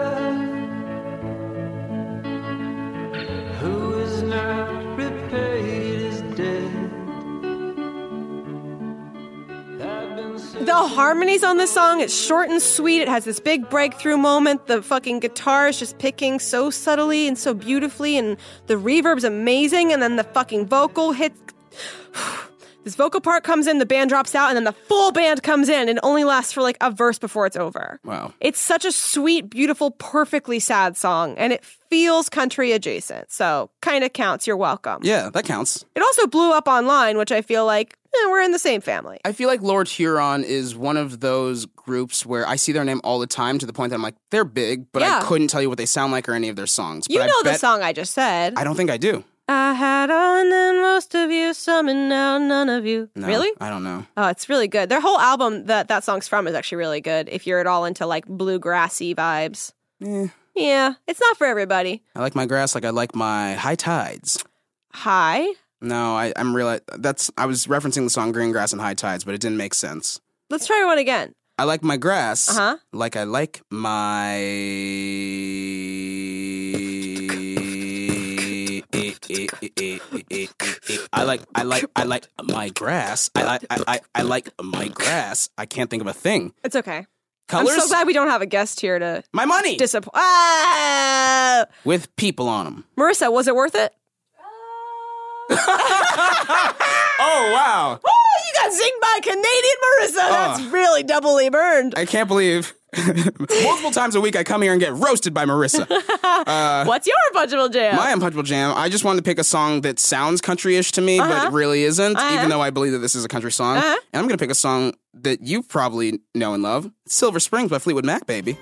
who is not repaid his debt. I've been The harmonies on this song, it's short and sweet. It has this big breakthrough moment. The fucking guitar is just picking so subtly and so beautifully, and the reverb's amazing, and then the fucking vocal hits. This vocal part comes in, the band drops out, and then the full band comes in, and it only lasts for like a verse before it's over. Wow. It's such a sweet, beautiful, perfectly sad song, and it feels country adjacent, so kind of counts. You're welcome. Yeah, that counts. It also blew up online, which I feel like we're in the same family. I feel like Lord Huron is one of those groups where I see their name all the time to the point that I'm like, they're big, but Yeah. I couldn't tell you what they sound like or any of their songs. You but know I the bet, song I just said. I don't think I do. I had all and then most of you, some and now none of you. No, Really? I don't know. Oh, it's really good. Their whole album that song's from is actually really good if you're at all into like bluegrassy vibes. Yeah, it's not for everybody. I like my grass like I like my high tides. Hi. No, I'm really I was referencing the song Green Grass and High Tides, but it didn't make sense. Let's try one again. I like my grass Uh-huh. like I like my I like my grass. I like my grass. I can't think of a thing. It's okay. Colors? I'm so glad we don't have a guest here to My money disappoint. Ah! with people on them. Marissa, was it worth it? Oh wow! Oh, you got zinged by Canadian Marissa. That's really doubly burned. I can't believe multiple times a week I come here and get roasted by Marissa. What's your Punchable Jam? My Unpunchable Jam. I just wanted to pick a song that sounds country-ish to me, but it really isn't, even though I believe that this is a country song. And I'm going to pick a song that you probably know and love. Silver Springs by Fleetwood Mac, baby.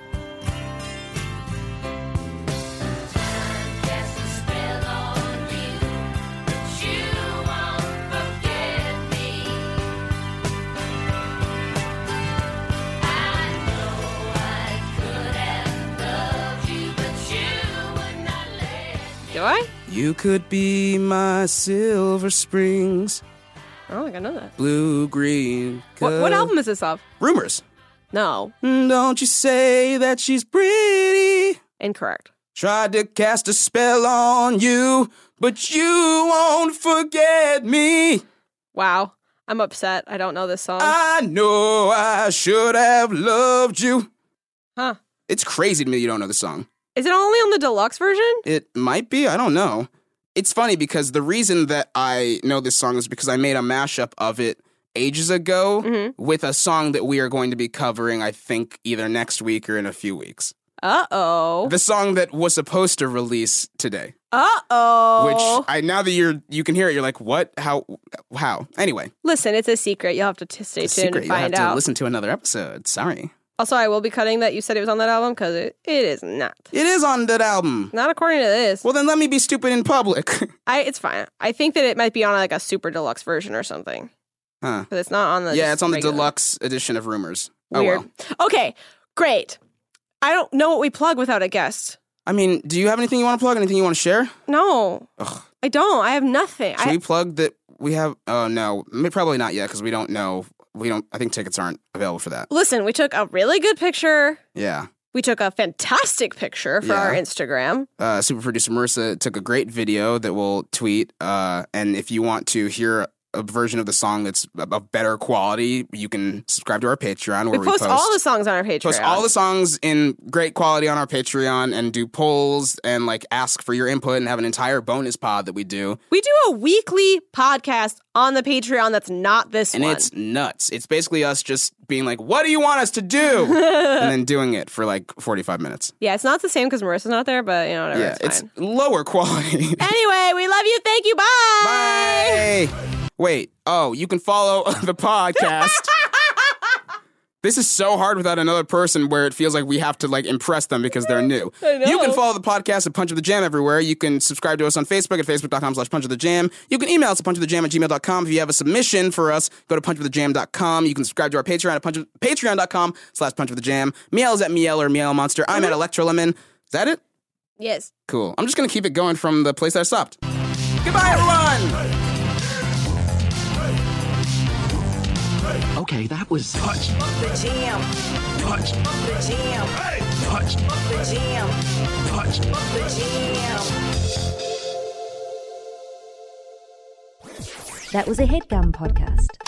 Do I? You could be my Silver Springs, I don't think I know that. blue, green. What album is this of? Rumors. No. Don't you say that she's pretty. Incorrect. Tried to cast a spell on you, but you won't forget me. Wow. I'm upset. I don't know this song. I know I should have loved you. Huh. It's crazy to me you don't know the song. Is it only on the deluxe version? It might be. I don't know. It's funny because the reason that I know this song is because I made a mashup of it ages ago with a song that we are going to be covering, I think, either next week or in a few weeks. Uh-oh. The song that was supposed to release today. Uh-oh. Which now that you can hear it, you're like, what? How? Anyway. Listen, it's a secret. You'll have to stay tuned Secret. and You'll have find to out. listen to another episode. Sorry. Also, I will be cutting that you said it was on that album because it is not. It is on that album. Not according to this. Well, then let me be stupid in public. It's fine. I think that it might be on like a super deluxe version or something. Huh. But it's not on the. Yeah, it's on the regular. deluxe edition of Rumors. Weird. Oh, well. Okay, great. I don't know what we plug without a guest. I mean, do you have anything you want to plug? Anything you want to share? No. Ugh. I don't. I have nothing. Should we plug that we have? Oh, no. Probably not yet because we don't know. I think tickets aren't available for that. Listen, we took a really good picture. Yeah. We took a fantastic picture for our Instagram. Super producer Marissa took a great video that we'll tweet. And if you want to hear a version of the song that's of better quality, you can subscribe to our Patreon where we post all the songs on our Patreon. Post all the songs in great quality on our Patreon and do polls and like ask for your input and have an entire bonus pod that we do. We do a weekly podcast on the Patreon that's not this and one. And it's nuts. It's basically us just being like, what do you want us to do? And then doing it for like 45 minutes. Yeah, it's not the same because Marissa's not there, but whatever. Yeah, it's fine. Lower quality. Anyway, we love you. Thank you. Bye. Bye. Wait, you can follow the podcast. This is so hard without another person where it feels like we have to like impress them because they're new. I know. You can follow the podcast at Punch of the Jam everywhere. You can subscribe to us on Facebook at facebook.com/punchofthejam. You can email us at punchofthejam@gmail.com. If you have a submission for us, go to punchofthejam.com. You can subscribe to our Patreon at patreon.com/punchofthejam. Miel is at Miel or Miel Monster. I'm at Electrolemon. Is that it? Yes. Cool. I'm just going to keep it going from the place I stopped. Goodbye, everyone! Okay, that was Punch the Jam. Punch The Jam. Punch The Jam. Punch The Jam. That was a HeadGum podcast.